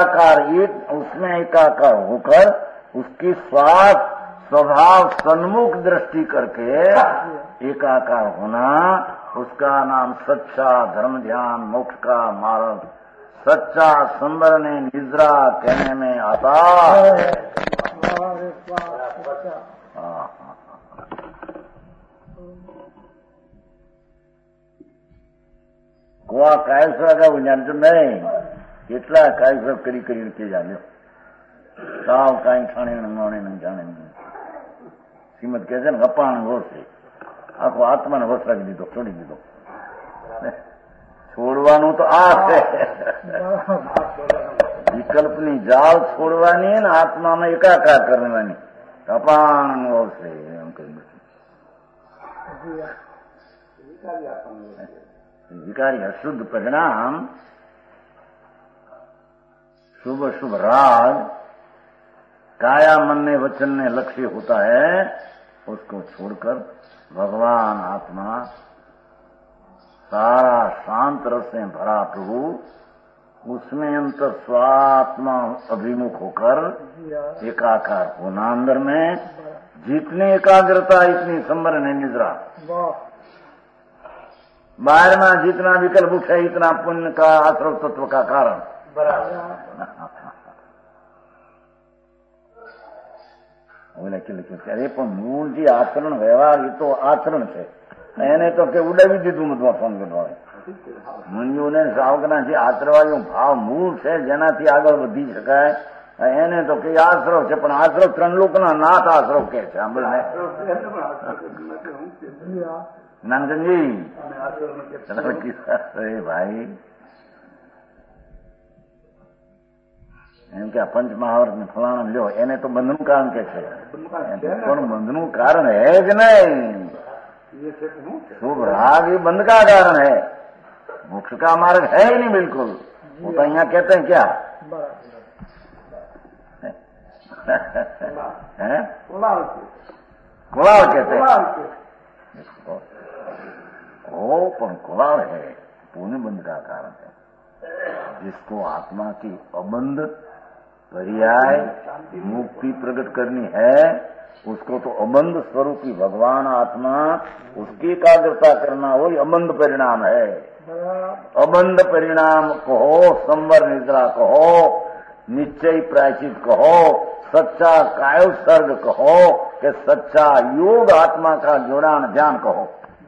एकाकार होकर उसकी स्वार्थ स्वभाव सन्मुख दृष्टि करके एकाकार होना, उसका नाम सच्चा धर्म ध्यान मोक्ष का मार्ग, सच्चा संबर ने निद्रा कहने में आता. કોવા કાયસો અગાઉ જાણતો નહીં, કેટલા કાયસો કરી કરીને કે જાણ્યો, સાવ કાંઈ ખાણે નંગાણે નહીં જાણે નહીં. શ્રીમદ કહે છે ને અપાણ હોશ છે, આખો આત્માને હોશ રાખી દીધો, છોડી દીધો. છોડવાનું તો આ છે, વિકલ્પની જાળ છોડવાની ને આત્મામાં એકાકાર કરવાની. અપાણ હોશ છે એમ કહી विकारी अशुद्ध परिणाम, शुभ शुभ राग काया मन ने वचन ने लक्ष्य होता है, उसको छोड़कर भगवान आत्मा सारा शांत रस से भरा प्रभु, उसमें अंतर स्वात्मा अभिमुख होकर एकाकार होना. अंदर में जितनी एकाग्रता इतनी संबर ने निद्रा. बाहर में जितना विकल्प उठे इतना पुण्य का आश्रव तत्व का कारण. अरे पण मूल जी आचरण व्यवहार ये तो आचरण है, એને તો કે ઉડાવી દીધું મધવા ફોન કરવા. મંજુને સાવકના જે આચરવાયો ભાવ મૂળ છે જેનાથી આગળ વધી શકાય, એને તો કે આશ્રવ છે, પણ આશ્રવ ત્રણ લોકના નાથ આશ્રવ કે છે. સાંભળને નાનકનજી ભાઈ એમ કે આ પંચ મહાવર્ત ને ફલાણા લ્યો, એને તો બંધનું કારણ કે છે, પણ બંધનું કારણ है જ नहीं. शुभ राग ये बंध का कारण है, मोक्ष का मार्ग है ही नहीं बिल्कुल. वो तो यहाँ कहते हैं क्या है, कुलाल कहते हैं. ओ पण कुलाल है, पुण्य बंध का कारण है. जिसको आत्मा की अबंध पर्याय मुक्ति प्रकट करनी है, उसको तो अबंध स्वरूपी भगवान आत्मा उसकी एकाग्रता करना वही अबंध परिणाम है. अबंध परिणाम कहो, संवर निद्रा कहो, निश्चय प्रायश्चित कहो, सच्चा कायोत्सर्ग कहो, कि सच्चा योग आत्मा का जोड़ान ध्यान कहो.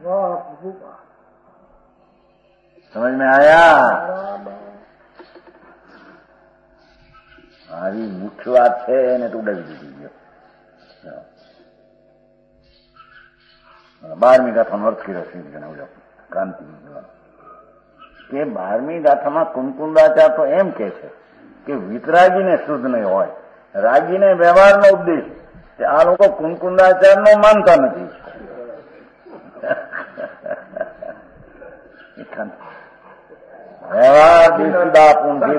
समझ में आया. આવી મુખ્ય વાત છે એને તો ઉડાવી દીધી. 12મી ગાથાનો અર્થ કર્યો છે ક્રાંતિ કે 12મી ગાથામાં કુંકુંદાચાર તો એમ કે છે કે વિતરાગીને શુદ્ધ નહીં હોય, રાગીને વ્યવહારનો ઉપદેશ આ લોકો કુંકુંદાચાર્યનો માનતા નથી. વ્યવહાર દેશીદા પૂંજી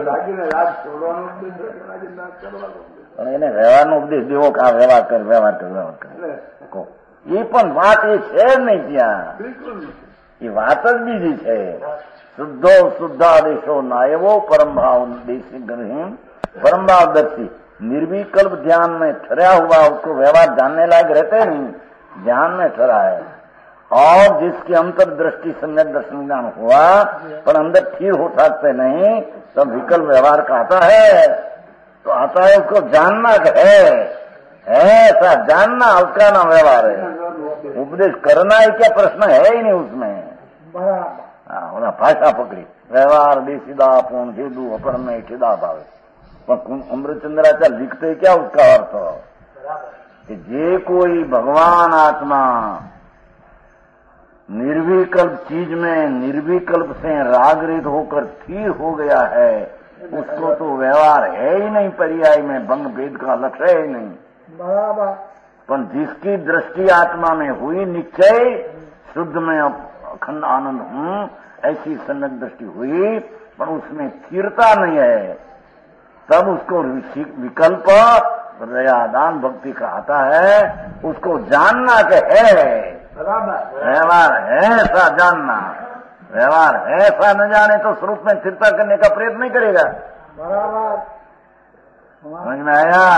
પણ એને વ્યવહારનો ઉપદેશ દેવો કે આ વ્યવહાર કર વ્યવહાર કર વ્યવહાર કર. એ પણ વાત એ છે જ નહીં ત્યાં. એ વાત જ બીજી છે. શુદ્ધો શુદ્ધાદેશો नायवो परम भाव देशी ग्रहीम परम भावदर्शी निर्विकल्प ध्यान में ठहरा हुआ उसको व्यवहार जानने लायक रहते नहीं, ध्यान में ठहरा है. और जिसकी अंतर्दृष्टि सम्यक दर्शन ज्ञान हुआ पर अंदर स्थिर हो सकते नहीं, तब विकल्प व्यवहार का आता है. तो आता है उसको जानना है ऐसा जानना, उसका नाम व्यवहार है. उपदेश करना ही क्या प्रश्न है ही नहीं उसमें. भाषा पकड़ी व्यवहार देशीदा पूर्ण हेदु अपर में ठेदा भावे. अमृतचंद्राचार्य लिखते क्या उसका अर्थ कि जे कोई भगवान आत्मा निर्विकल्प चीज में निर्विकल्प से रागरहित होकर स्थिर हो गया है, उसको तो व्यवहार है ही नहीं, पर्याय में भंग भेद का लक्ष्य है ही नहीं. बराबर. पर जिसकी दृष्टि आत्मा में हुई निश्चय शुद्ध में अखंड आनंद हूं, ऐसी सम्यक दृष्टि हुई पर उसमें स्थिरता नहीं है, तब उसको विकल्प हृदयादान भक्ति का आता है. उसको जानना के है व्यवहार है ऐसा जानना. व्यवहार है ऐसा न जाने तो स्वरूप में स्थिरता करने का प्रयत्न नहीं करेगा. बराबर. समझ में आया?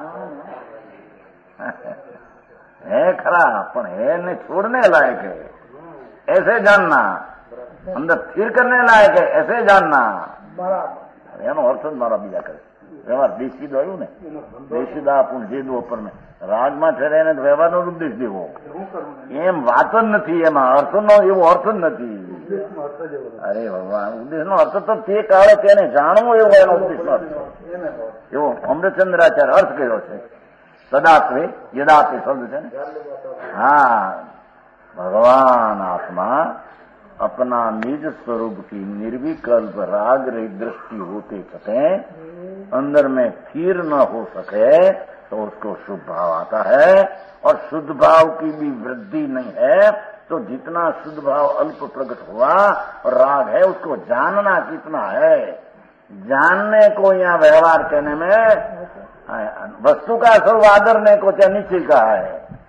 है खरा पण है ने छोड़ने लायक है ऐसे जानना, अंदर स्थिर करने लायक है ऐसे जानना. बराबर. એનો અર્થ જ મારા બીજા કરે. વ્યવહાર દેશીદો આવ્યું ને, દેશીદા પૂર્ણ જેદુ ઉપર ને રાગમાં ઠેરાઈને વ્યવહારનો ઉપદેશ દેવો એમ વાત જ નથી. એમાં અર્થનો એવો અર્થ જ નથી. અરે ભગવાન, ઉપદેશનો અર્થ તો તે કાળે તેને જાણવું એવો એનો ઉપદેશનો અર્થ એવો અમૃતચંદ્રાચાર્ય અર્થ કર્યો છે. સદાત્વે યદાત્વે શબ્દ છે ને. હા, भगवान आत्मा अपना निज स्वरूप की निर्विकल्प राग रहित दृष्टि होते सके अंदर में स्थिर न हो सके तो उसको शुद्ध भाव आता है. और शुद्ध भाव की भी वृद्धि नहीं है तो जितना शुद्ध भाव अल्प प्रकट हुआ और राग है उसको जानना कितना है. जानने को यहाँ व्यवहार कहने में वस्तु का स्वरूप आदरने को चाहे नीचे का है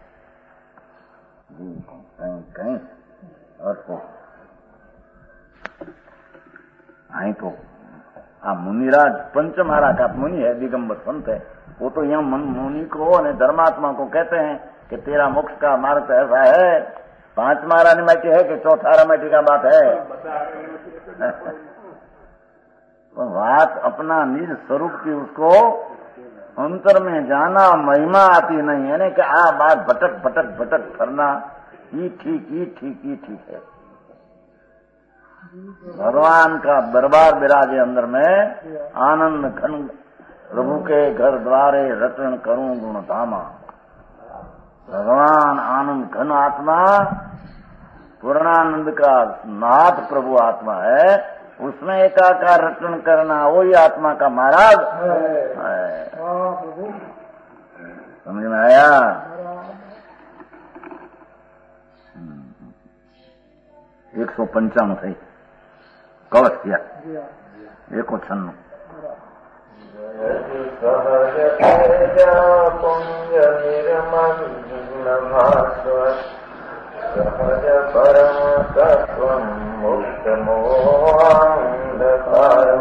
कहीं और तो आई तो मुनिराज पंचमहारा का मुनि है, दिगंबर संत है. वो तो यहाँ मुनि को और धर्मात्मा को कहते हैं कि तेरा मोक्ष का मार्ग तो ऐसा है. 5 महारानी माटी है कि 4 माटी का बात है. बात अपना निज स्वरूप की उसको अंतर में जाना, महिमा आती नहीं है ना कि आ बात भटक भटक भटक करना ये ठीक है. भगवान का दरबार विराजे अंदर में आनंद घन प्रभु के घर द्वारे रटन करूं गुण धामा. भगवान आनंद घन आत्मा पूर्णानंद का नाथ प्रभु आत्मा है, उसमें एकाकार रटन करना वही आत्मा का महाराज है. समझ में आया? 195 થઈ કવચ થયા 196. સહજ પરમ તત્વં મુક્ત મોહાંધકારં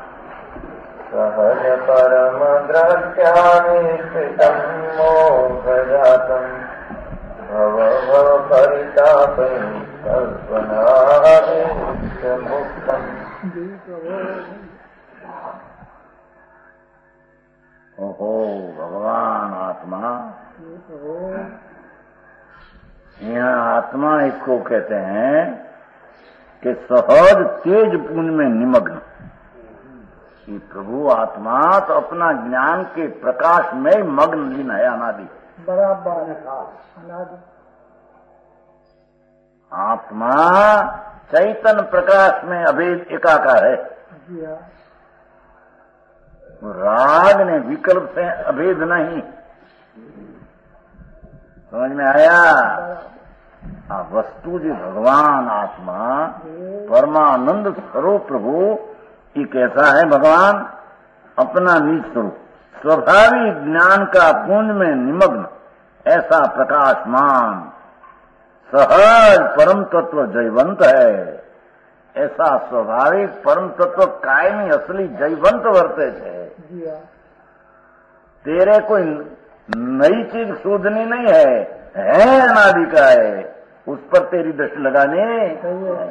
સહજ પરમ દ્રષ્ટાનિ સ્થિતં મોઘજાતં ભવ ભવ પરિતાપૈ कल्पनादित्य मुक्तम. ओहो भगवान आत्मा, यहाँ आत्मा इसको कहते हैं कि सहज तेज पुंज में निमग्न. कि प्रभु आत्मा तो अपना ज्ञान के प्रकाश में मग्न लीन है अनादि. बराबर अनादि. आत्मा चैतन्य प्रकाश में अभेद एकाकार है. राग ने विकल्प से अभेद नहीं. समझ में आया? बराबर। वस्तु जी भगवान आत्मा परमानंद स्वरूप प्रभु ये कैसा है? भगवान अपना निज स्वरूप स्वाभाविक ज्ञान का पुंज में निमग्न ऐसा प्रकाशमान सहज परम तत्व जयवंत है। ऐसा स्वाभाविक परम तत्व कायमी असली जयवंत वर्ते छे। जी हाँ। तेरे कोई नई चीज शोधनी नहीं है अनादि का है, उस पर तेरी दृष्टि लगानी सही है।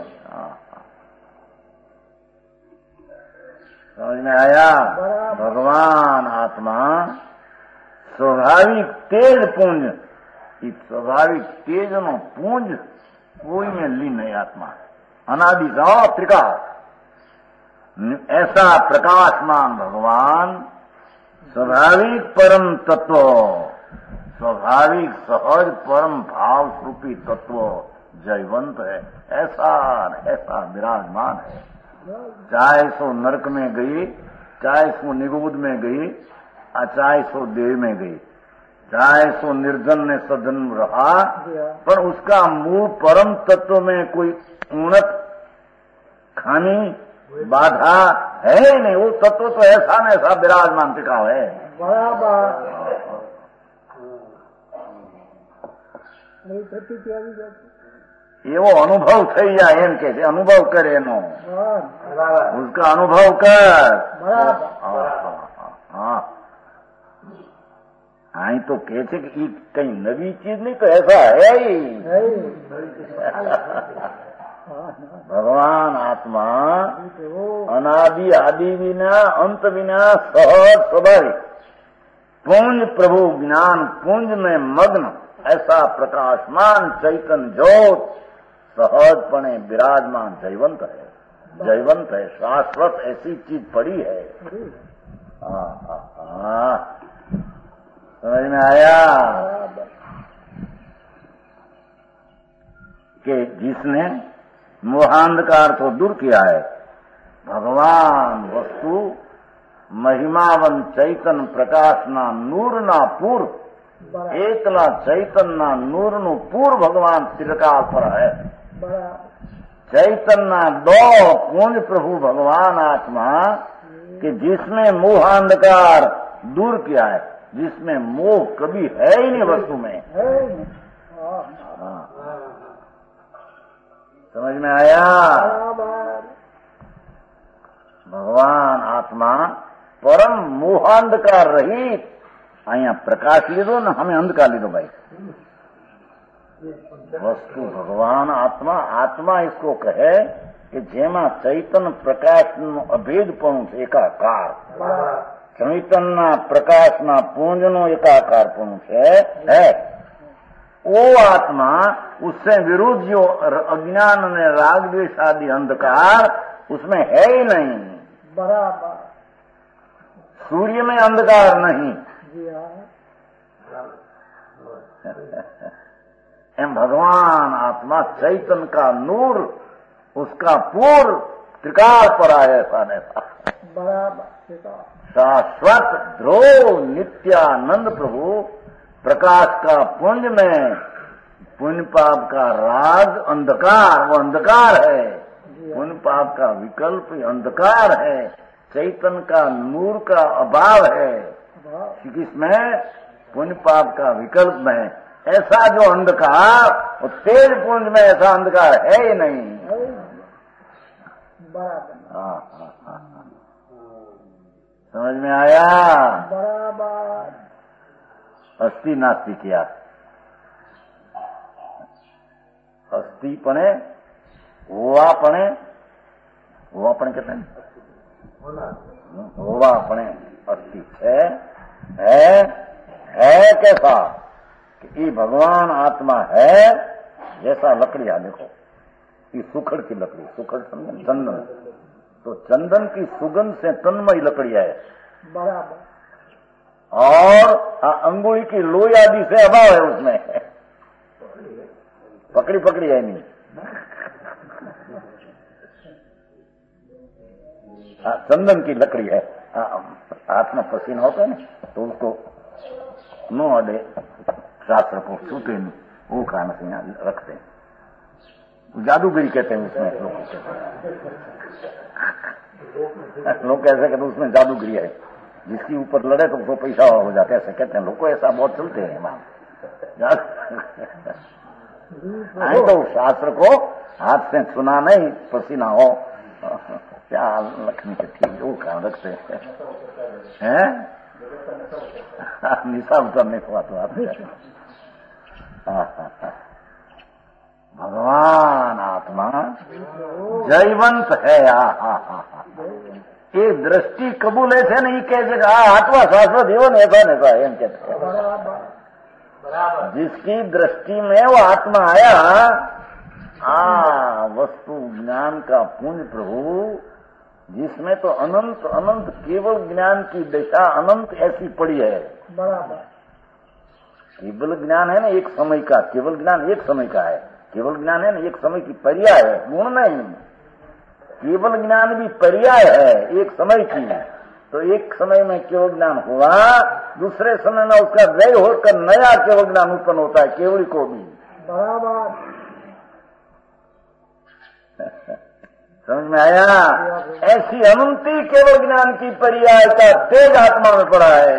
समझ में आया? बराबर। भगवान आत्मा स्वाभाविक तेज पुंज, इस स्वाभाविक तेज नो पुंज कोई में लीन है आत्मा, अनादि का त्रिकाल ऐसा प्रकाशमान भगवान स्वाभाविक परम तत्व, स्वाभाविक सहज परम भाव रूपी तत्व जयवंत है, ऐसा विराजमान है। चाहे सो नरक में गई, चाहे सो निगुद में गई, चाहे सो देह में गई, चाहे सो निर्जन ने सदन रहा, पर उसका मूल परम तत्व में कोई उणत खानी बाधा है ही नहीं। वो तत्व तो ऐसा न ऐसा विराजमान टिका है। बराबर। एवो अनुभव थई जाए एम के अनुभव करे नो बराबर। उसका अनुभव कर। बराबर। हाँ आई तो कहे कि ये कई नवी चीज नहीं तो ऐसा है ही। भगवान आत्मा अनादि आदि विना अंत विना सहज स्वाभाविक पुंज प्रभु ज्ञान पुंज में मग्न ऐसा प्रकाशमान चैतन्य ज्योत सहजपणे विराजमान जयवंत है, शाश्वत ऐसी चीज पड़ी है। समझ में आया कि जिसने मोहांधकार तो दूर किया है, भगवान वस्तु महिमावन चैतन्य प्रकाश ना नूर ना पूर्व एकला चैतन्य ना नूर नु पूर्व भगवान त्रिकाल पर है। चैतन्य दो पुंज प्रभु भगवान आत्मा कि जिसने मोहांधकार दूर किया है, जिसमें मोह कभी है ही नहीं वस्तु में। समझ में आया? भगवान आत्मा परम मोहांधकार रहित अहिया प्रकाश लीधो न हमें अंधकार लीधो भाई। वस्तु भगवान आत्मा इसको कहे कि जेमा चैतन्य प्रकाश अभेदपणु एकाकार, चैतन्य प्रकाश ना पुंज नो एकाकारपणु है। वो आत्मा उससे विरुद्ध जो अज्ञान ने राग द्वेष आदि अंधकार उसमें है ही नहीं। बराबर। सूर्य में अंधकार नहीं। एम भगवान आत्मा चैतन्य का नूर उसका पूर्व त्रिकाल पर आया ऐसा ऐसा। बराबर। शाश्वत ध्रुव नित्यानंद प्रभु प्रकाश का पुंज में पुण्य पाप का राग अंधकार, वो अंधकार है। पुण्य पाप का विकल्प अंधकार है, चैतन्य का नूर का अभाव है। किसमें? पुण्य पाप का विकल्प में। ऐसा जो अंधकार वो तेज पुंज में ऐसा अंधकार है ही नहीं। समझ में आया? बराबर। अस्थि नास्ति किया, अस्थि पणे होवापणे कहते हैं, होवापणे अस्थि है कैसा कि ये भगवान आत्मा है जैसा लकड़ियां। देखो ये सुखड़ की लकड़ी, सुखड़ समझे चंदन, तो चंदन की सुगंध से तन्मय लकड़ियां है। बराबर। और अंगुली की लोई आदि से अभाव है उसमें, पकड़ी है नहीं। चंदन की लकड़ी है, हाथ में पसीना होता है ना तो उसको नो अडे शास्त्र को छूते नहीं, वो कारण से यहाँ रखते हैं। जादूगिरी कहते हैं उसमें, लोग कैसे कहते हैं उसमें जादूगिरी है, जिसके ऊपर लड़े तो उसको पैसा हो जाता है, ऐसे कहते हैं लोग को, ऐसा बहुत चलते हैं वहां। तो शास्त्र को हाथ से सुना नहीं, पसीना हो क्या लक्ष्मी के ठीक वो काम रखते हैं। निशा उतरने को तो आप भगवान आत्मा जयवंत है। ये दृष्टि कबूल है नहीं कह जगह आत्मा शाश्वत जीवन ऐसा नहीं एम कहते हैं। जिसकी दृष्टि में वो आत्मा आया, वस्तु ज्ञान का पुंज प्रभु, जिसमें तो अनंत अनंत केवल ज्ञान की दशा अनंत ऐसी पड़ी है। बराबर केवल ज्ञान है ना एक समय का, केवल ज्ञान एक समय का है, केवल ज्ञान है ना एक समय की पर्याय है, गुण नहीं। केवल ज्ञान भी पर्याय है एक समय की, तो एक समय में केवल ज्ञान हुआ, दूसरे समय में उसका व्यय होकर नया केवल ज्ञान उत्पन्न होता है, केवल को भी। बराबर समझ में आया? ऐसी अनंती केवल ज्ञान की पर्याय का तेज आत्मा में पड़ा है।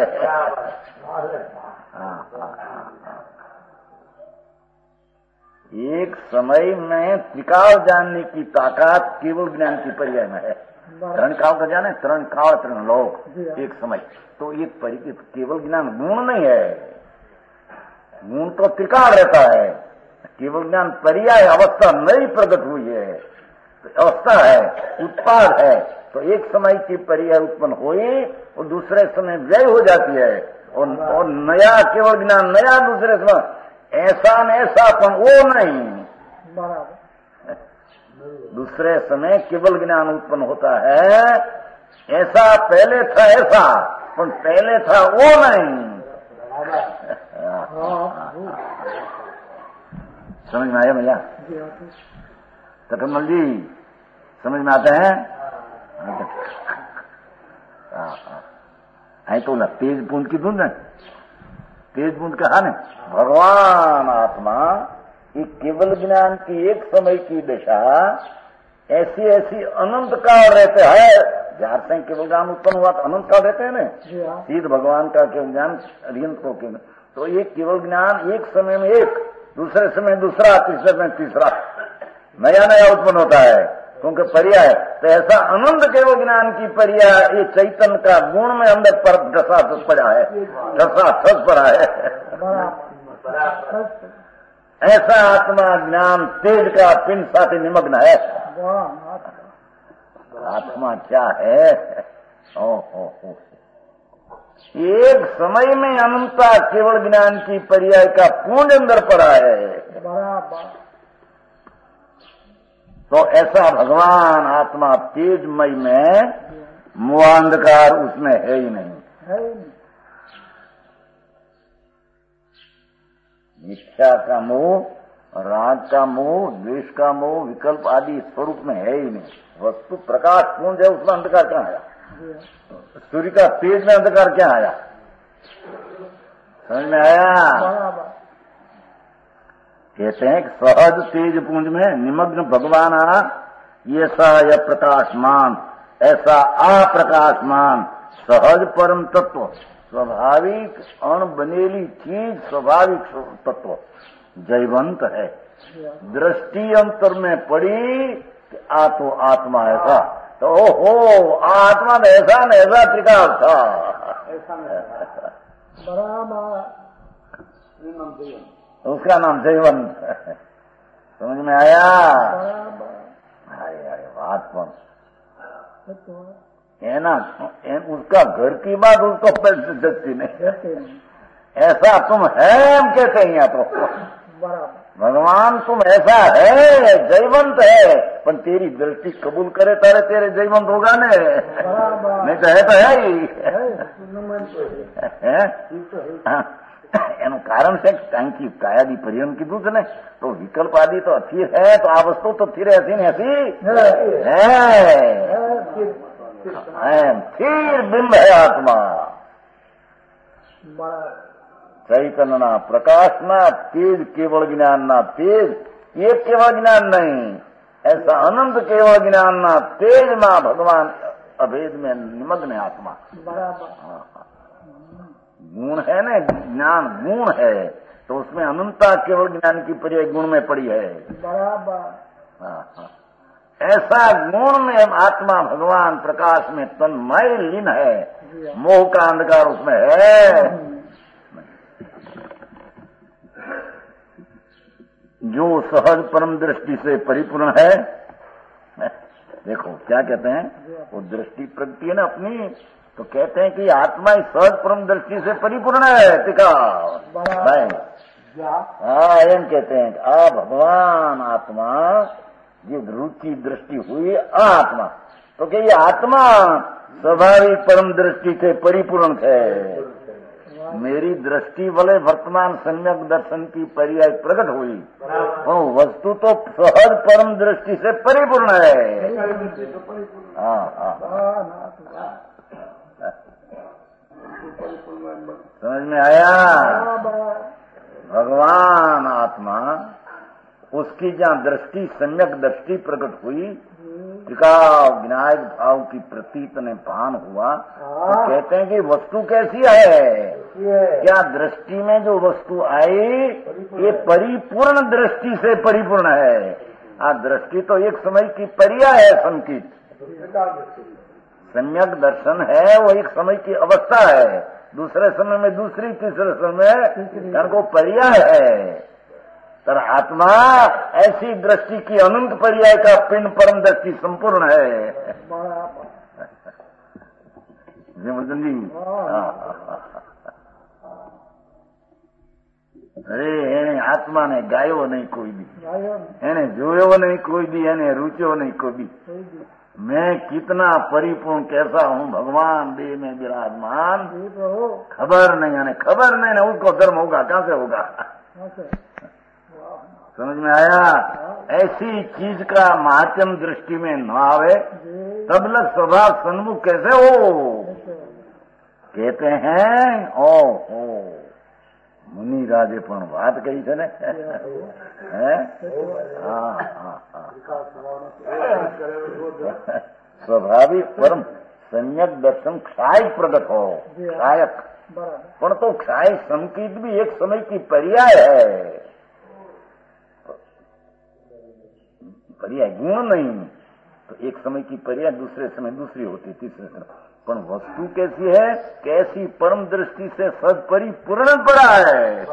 एक समय में त्रिकाल जानने की ताकत केवल ज्ञान की पर्याय में है। तरण काल का जाने, तरण काल तरण लोक, एक समय तो ये केवल ज्ञान गुण नहीं है, गुण तो त्रिकाल रहता है, केवल ज्ञान पर्याय अवस्था नई प्रकट हुई है, अवस्था है, उत्पाद है, तो एक समय की पर्याय उत्पन्न हुई और दूसरे समय व्यय हो जाती है, और नया केवल ज्ञान नया दूसरे समय, ऐसा न ऐसा पण वो नहीं। बराबर दूसरे समय केवल ज्ञान उत्पन्न होता है, ऐसा पहले था ऐसा, पर पहले था वो नहीं। समझ में आया भैया? तकमल जी समझ में आते हैं? आई तो ना तेज बूंद की धुन, तेज बूंद कहा न, भगवान आत्मा एक केवल ज्ञान की एक समय की दशा ऐसी ऐसी अनंत काल रहते हैं। जार से केवल ज्ञान उत्पन्न हुआ तो अनंत काल रहते हैं ना, सीध भगवान का केवल ज्ञान अरियंत को केवल, तो ये केवल ज्ञान एक समय में एक, दूसरे समय दूसरा, तीसरे समय तीसरा, नया नया उत्पन्न होता है, क्योंकि पर्याय। तो ऐसा अनंत केवल ज्ञान की पर्याय ये चैतन्य का गुण में अंदर पर ढसा पड़ा है, ढसा ठस पड़ा है। ऐसा आत्मा ज्ञान तेज का पिंड साथी निमग्न है। आत्मा क्या है? ओ एक समय में अनंता केवल ज्ञान की पर्याय का पूर्ण अंदर पड़ा है। तो ऐसा भगवान आत्मा तेजमय में मुआंधकार उसमें है ही नहीं। मिथ्या का मोह, राग का मोह, द्वेष का मोह, विकल्प आदि स्वरूप में है ही नहीं। वस्तु प्रकाश पूर्ण है, उसमें अंधकार कहाँ आया? सूर्य का तेज में अंधकार क्या आया? समझ में आया? कहते हैं कि सहज तेज पुंज में निमग्न भगवान ये सा यह प्रकाशमान, ऐसा अप्रकाशमान सहज परम तत्व, स्वाभाविक अणबनेली चीज, स्वाभाविक तत्व जयवंत है। दृष्टि अंतर में पड़ी कि तो आत्मा ऐसा, तो ओहो आत्मा में ऐसा न ऐसा त्रिकाल था। उसका नाम जयवंत। समझ में आया? अरे बात कौन है ना, उसका घर की बात उसको जगती नहीं। ऐसा तुम है हम कहते हैं यहाँ तो भगवान तुम ऐसा है, जयवंत है, पर तेरी दृष्टि कबूल करे तारे तेरे जयवंत होगा ने, नहीं तो है ही। એનું કારણ છે કારણ કે કાયાદી પરિયમ કીધું છે ને, તો વિકલ્પ આદિ તો અસ્થિર है, तो આ વસ્તુ તો સ્થિર ऐसी नहीं ऐसी है, स्थिर बिंब है आत्मा। चैतन्यना प्रकाशना तेज केवल ज्ञानना तेज, ये केवल ज्ञान नहीं, ऐसा अनंत केवल ज्ञानना तेज में भगवान अभेद में निमग्न है आत्मा। गुण है न, ज्ञान गुण है, तो उसमें अनंतता केवल ज्ञान की पर्याय गुण में पड़ी है। ऐसा गुण में आत्मा भगवान प्रकाश में तन्मय लीन है, मोह का अंधकार उसमें है। जो सहज परम दृष्टि से परिपूर्ण है, देखो क्या कहते हैं, वो दृष्टि प्रगति है ना अपनी, तो कहते हैं कि आत्मा ही सहज परम दृष्टि से परिपूर्ण है। टीका भाई, हाँ एम कहते हैं आ भगवान आत्मा ये रुचि दृष्टि हुई आत्मा, तो क्या ये आत्मा स्वाभाविक परम दृष्टि से परिपूर्ण है। मेरी दृष्टि भले वर्तमान सम्यक दर्शन की पर्याय प्रकट हुई, और वस्तु तो सहज परम दृष्टि से परिपूर्ण है। समझ में आया? भगवान आत्मा उसकी जहाँ दृष्टि सम्यक दृष्टि प्रकट हुई, विनायक भाव की प्रतीत ने पान हुआ, तो कहते हैं कि वस्तु कैसी है, क्या दृष्टि में जो वस्तु आई ये परिपूर्ण दृष्टि से परिपूर्ण है। दृष्टि तो एक समय की पर्याय है, संकित सम्यक दर्शन है, वो एक समय की अवस्था है, दूसरे समय में दूसरी, तीसरे समय में को पर्याय है। तर आत्मा ऐसी दृष्टि की अनंत पर्याय का पिंड परम दृष्टि संपूर्ण है। जी अरे એને આત્મા ને ગાયો નહીં કોઈ દી, એને જોયો नहीं कोई दी, એને रुचो नहीं कोई दी। मैं कितना परिपूर्ण कैसा हूँ भगवान देह में विराजमान, खबर नहीं, यानी खबर नहीं ना उसको धर्म होगा कहाँ से होगा। समझ में आया? ऐसी चीज का माध्यम दृष्टि में न आवे तब लग स्वभाव सन्मुख कैसे हो। कहते हैं ओ मुनि राजे पण बात कही थे ने, स्वाभाविक परम सम्यक दर्शन क्षाय प्रगट हो, क्षायक पण तो क्षाय संकित भी एक समय की पर्याय है, पर्याय गुण नहीं, तो एक समय की पर्याय दूसरे समय दूसरी होती, तीसरे समय। पर वस्तु कैसी है, कैसी परम दृष्टि से सद परिपूर्ण पड़ा है।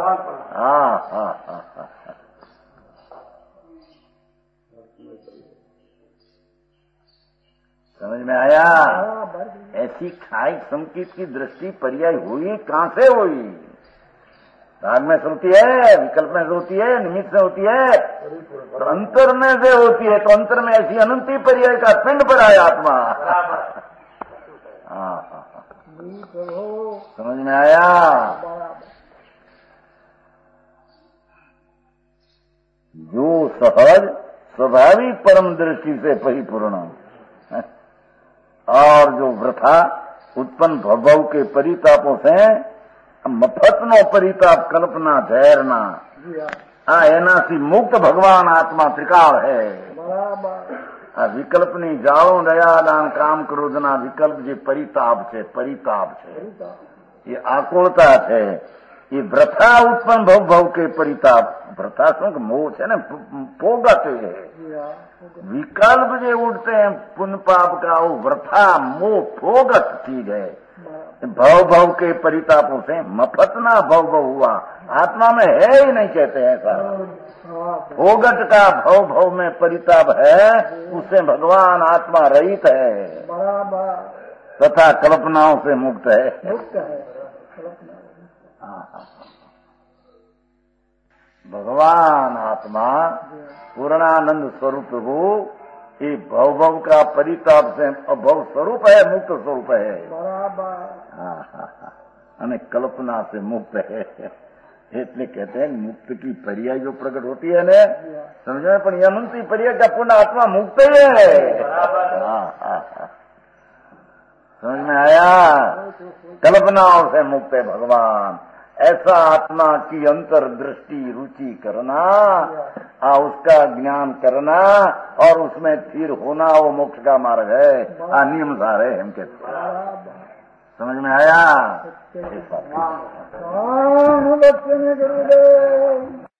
समझ में आया? ऐसी क्षायिक संकेत की दृष्टि पर्याय हुई, कहां से हुई? राग में से होती है, विकल्प में से होती है, निमित्त से होती है, तो अंतर में से होती है। तो अंतर में ऐसी अनंती पर्याय का पिंड पड़ा है आत्मा। समझ में आया? जो सहज स्वाभाविक परम दृष्टि से परिपूर्ण और जो वृथा उत्पन्न भव के परितापों से मफतनो परिताप कल्पना झैरना एनासी मुक्त भगवान आत्मा त्रिकाल है। विकल्पनी जाओ दयादान काम क्रोधना विकल्प जे परिताप छे, परिताप छे, ये आकुलता है, ये व्रथा उत्पन्न भव भव के परिताप। व्रथा શું मोह है ना, पोगत है। विकल्प जे उठते हैं पुण्य पाप का, वो व्रथा मोह पोगत चीज है। भव भव के परितापों से मफतना भव भव हुआ, आत्मा में है ही नहीं, कहते हैं ऐसा। भोगट का भव भव में परिताप है, उससे भगवान आत्मा रहित है तथा कल्पनाओं से मुक्त है। भगवान आत्मा पूर्णानंद स्वरूप हो, ये भव भव का परिताप से अभव स्वरूप है, मुक्त स्वरूप है। અને कल्पना से मुक्त है। એટલે कहते हैं मुक्त की पर्याय जो प्रकट होती है ने, समझ में, पण अनंती पर्याय का पूर्ण आत्मा मुक्त ही है। समझ में आया? कल्पनाओं से मुक्त है भगवान, ऐसा आत्मा की अंतर्दृष्टि रुचि करना, उसका ज्ञान करना और उसमें स्थिर होना, वो मोक्ष का मार्ग है। नियम सारे हम कहते हैं। समझ में आया? बच्चे ने गुरुदेव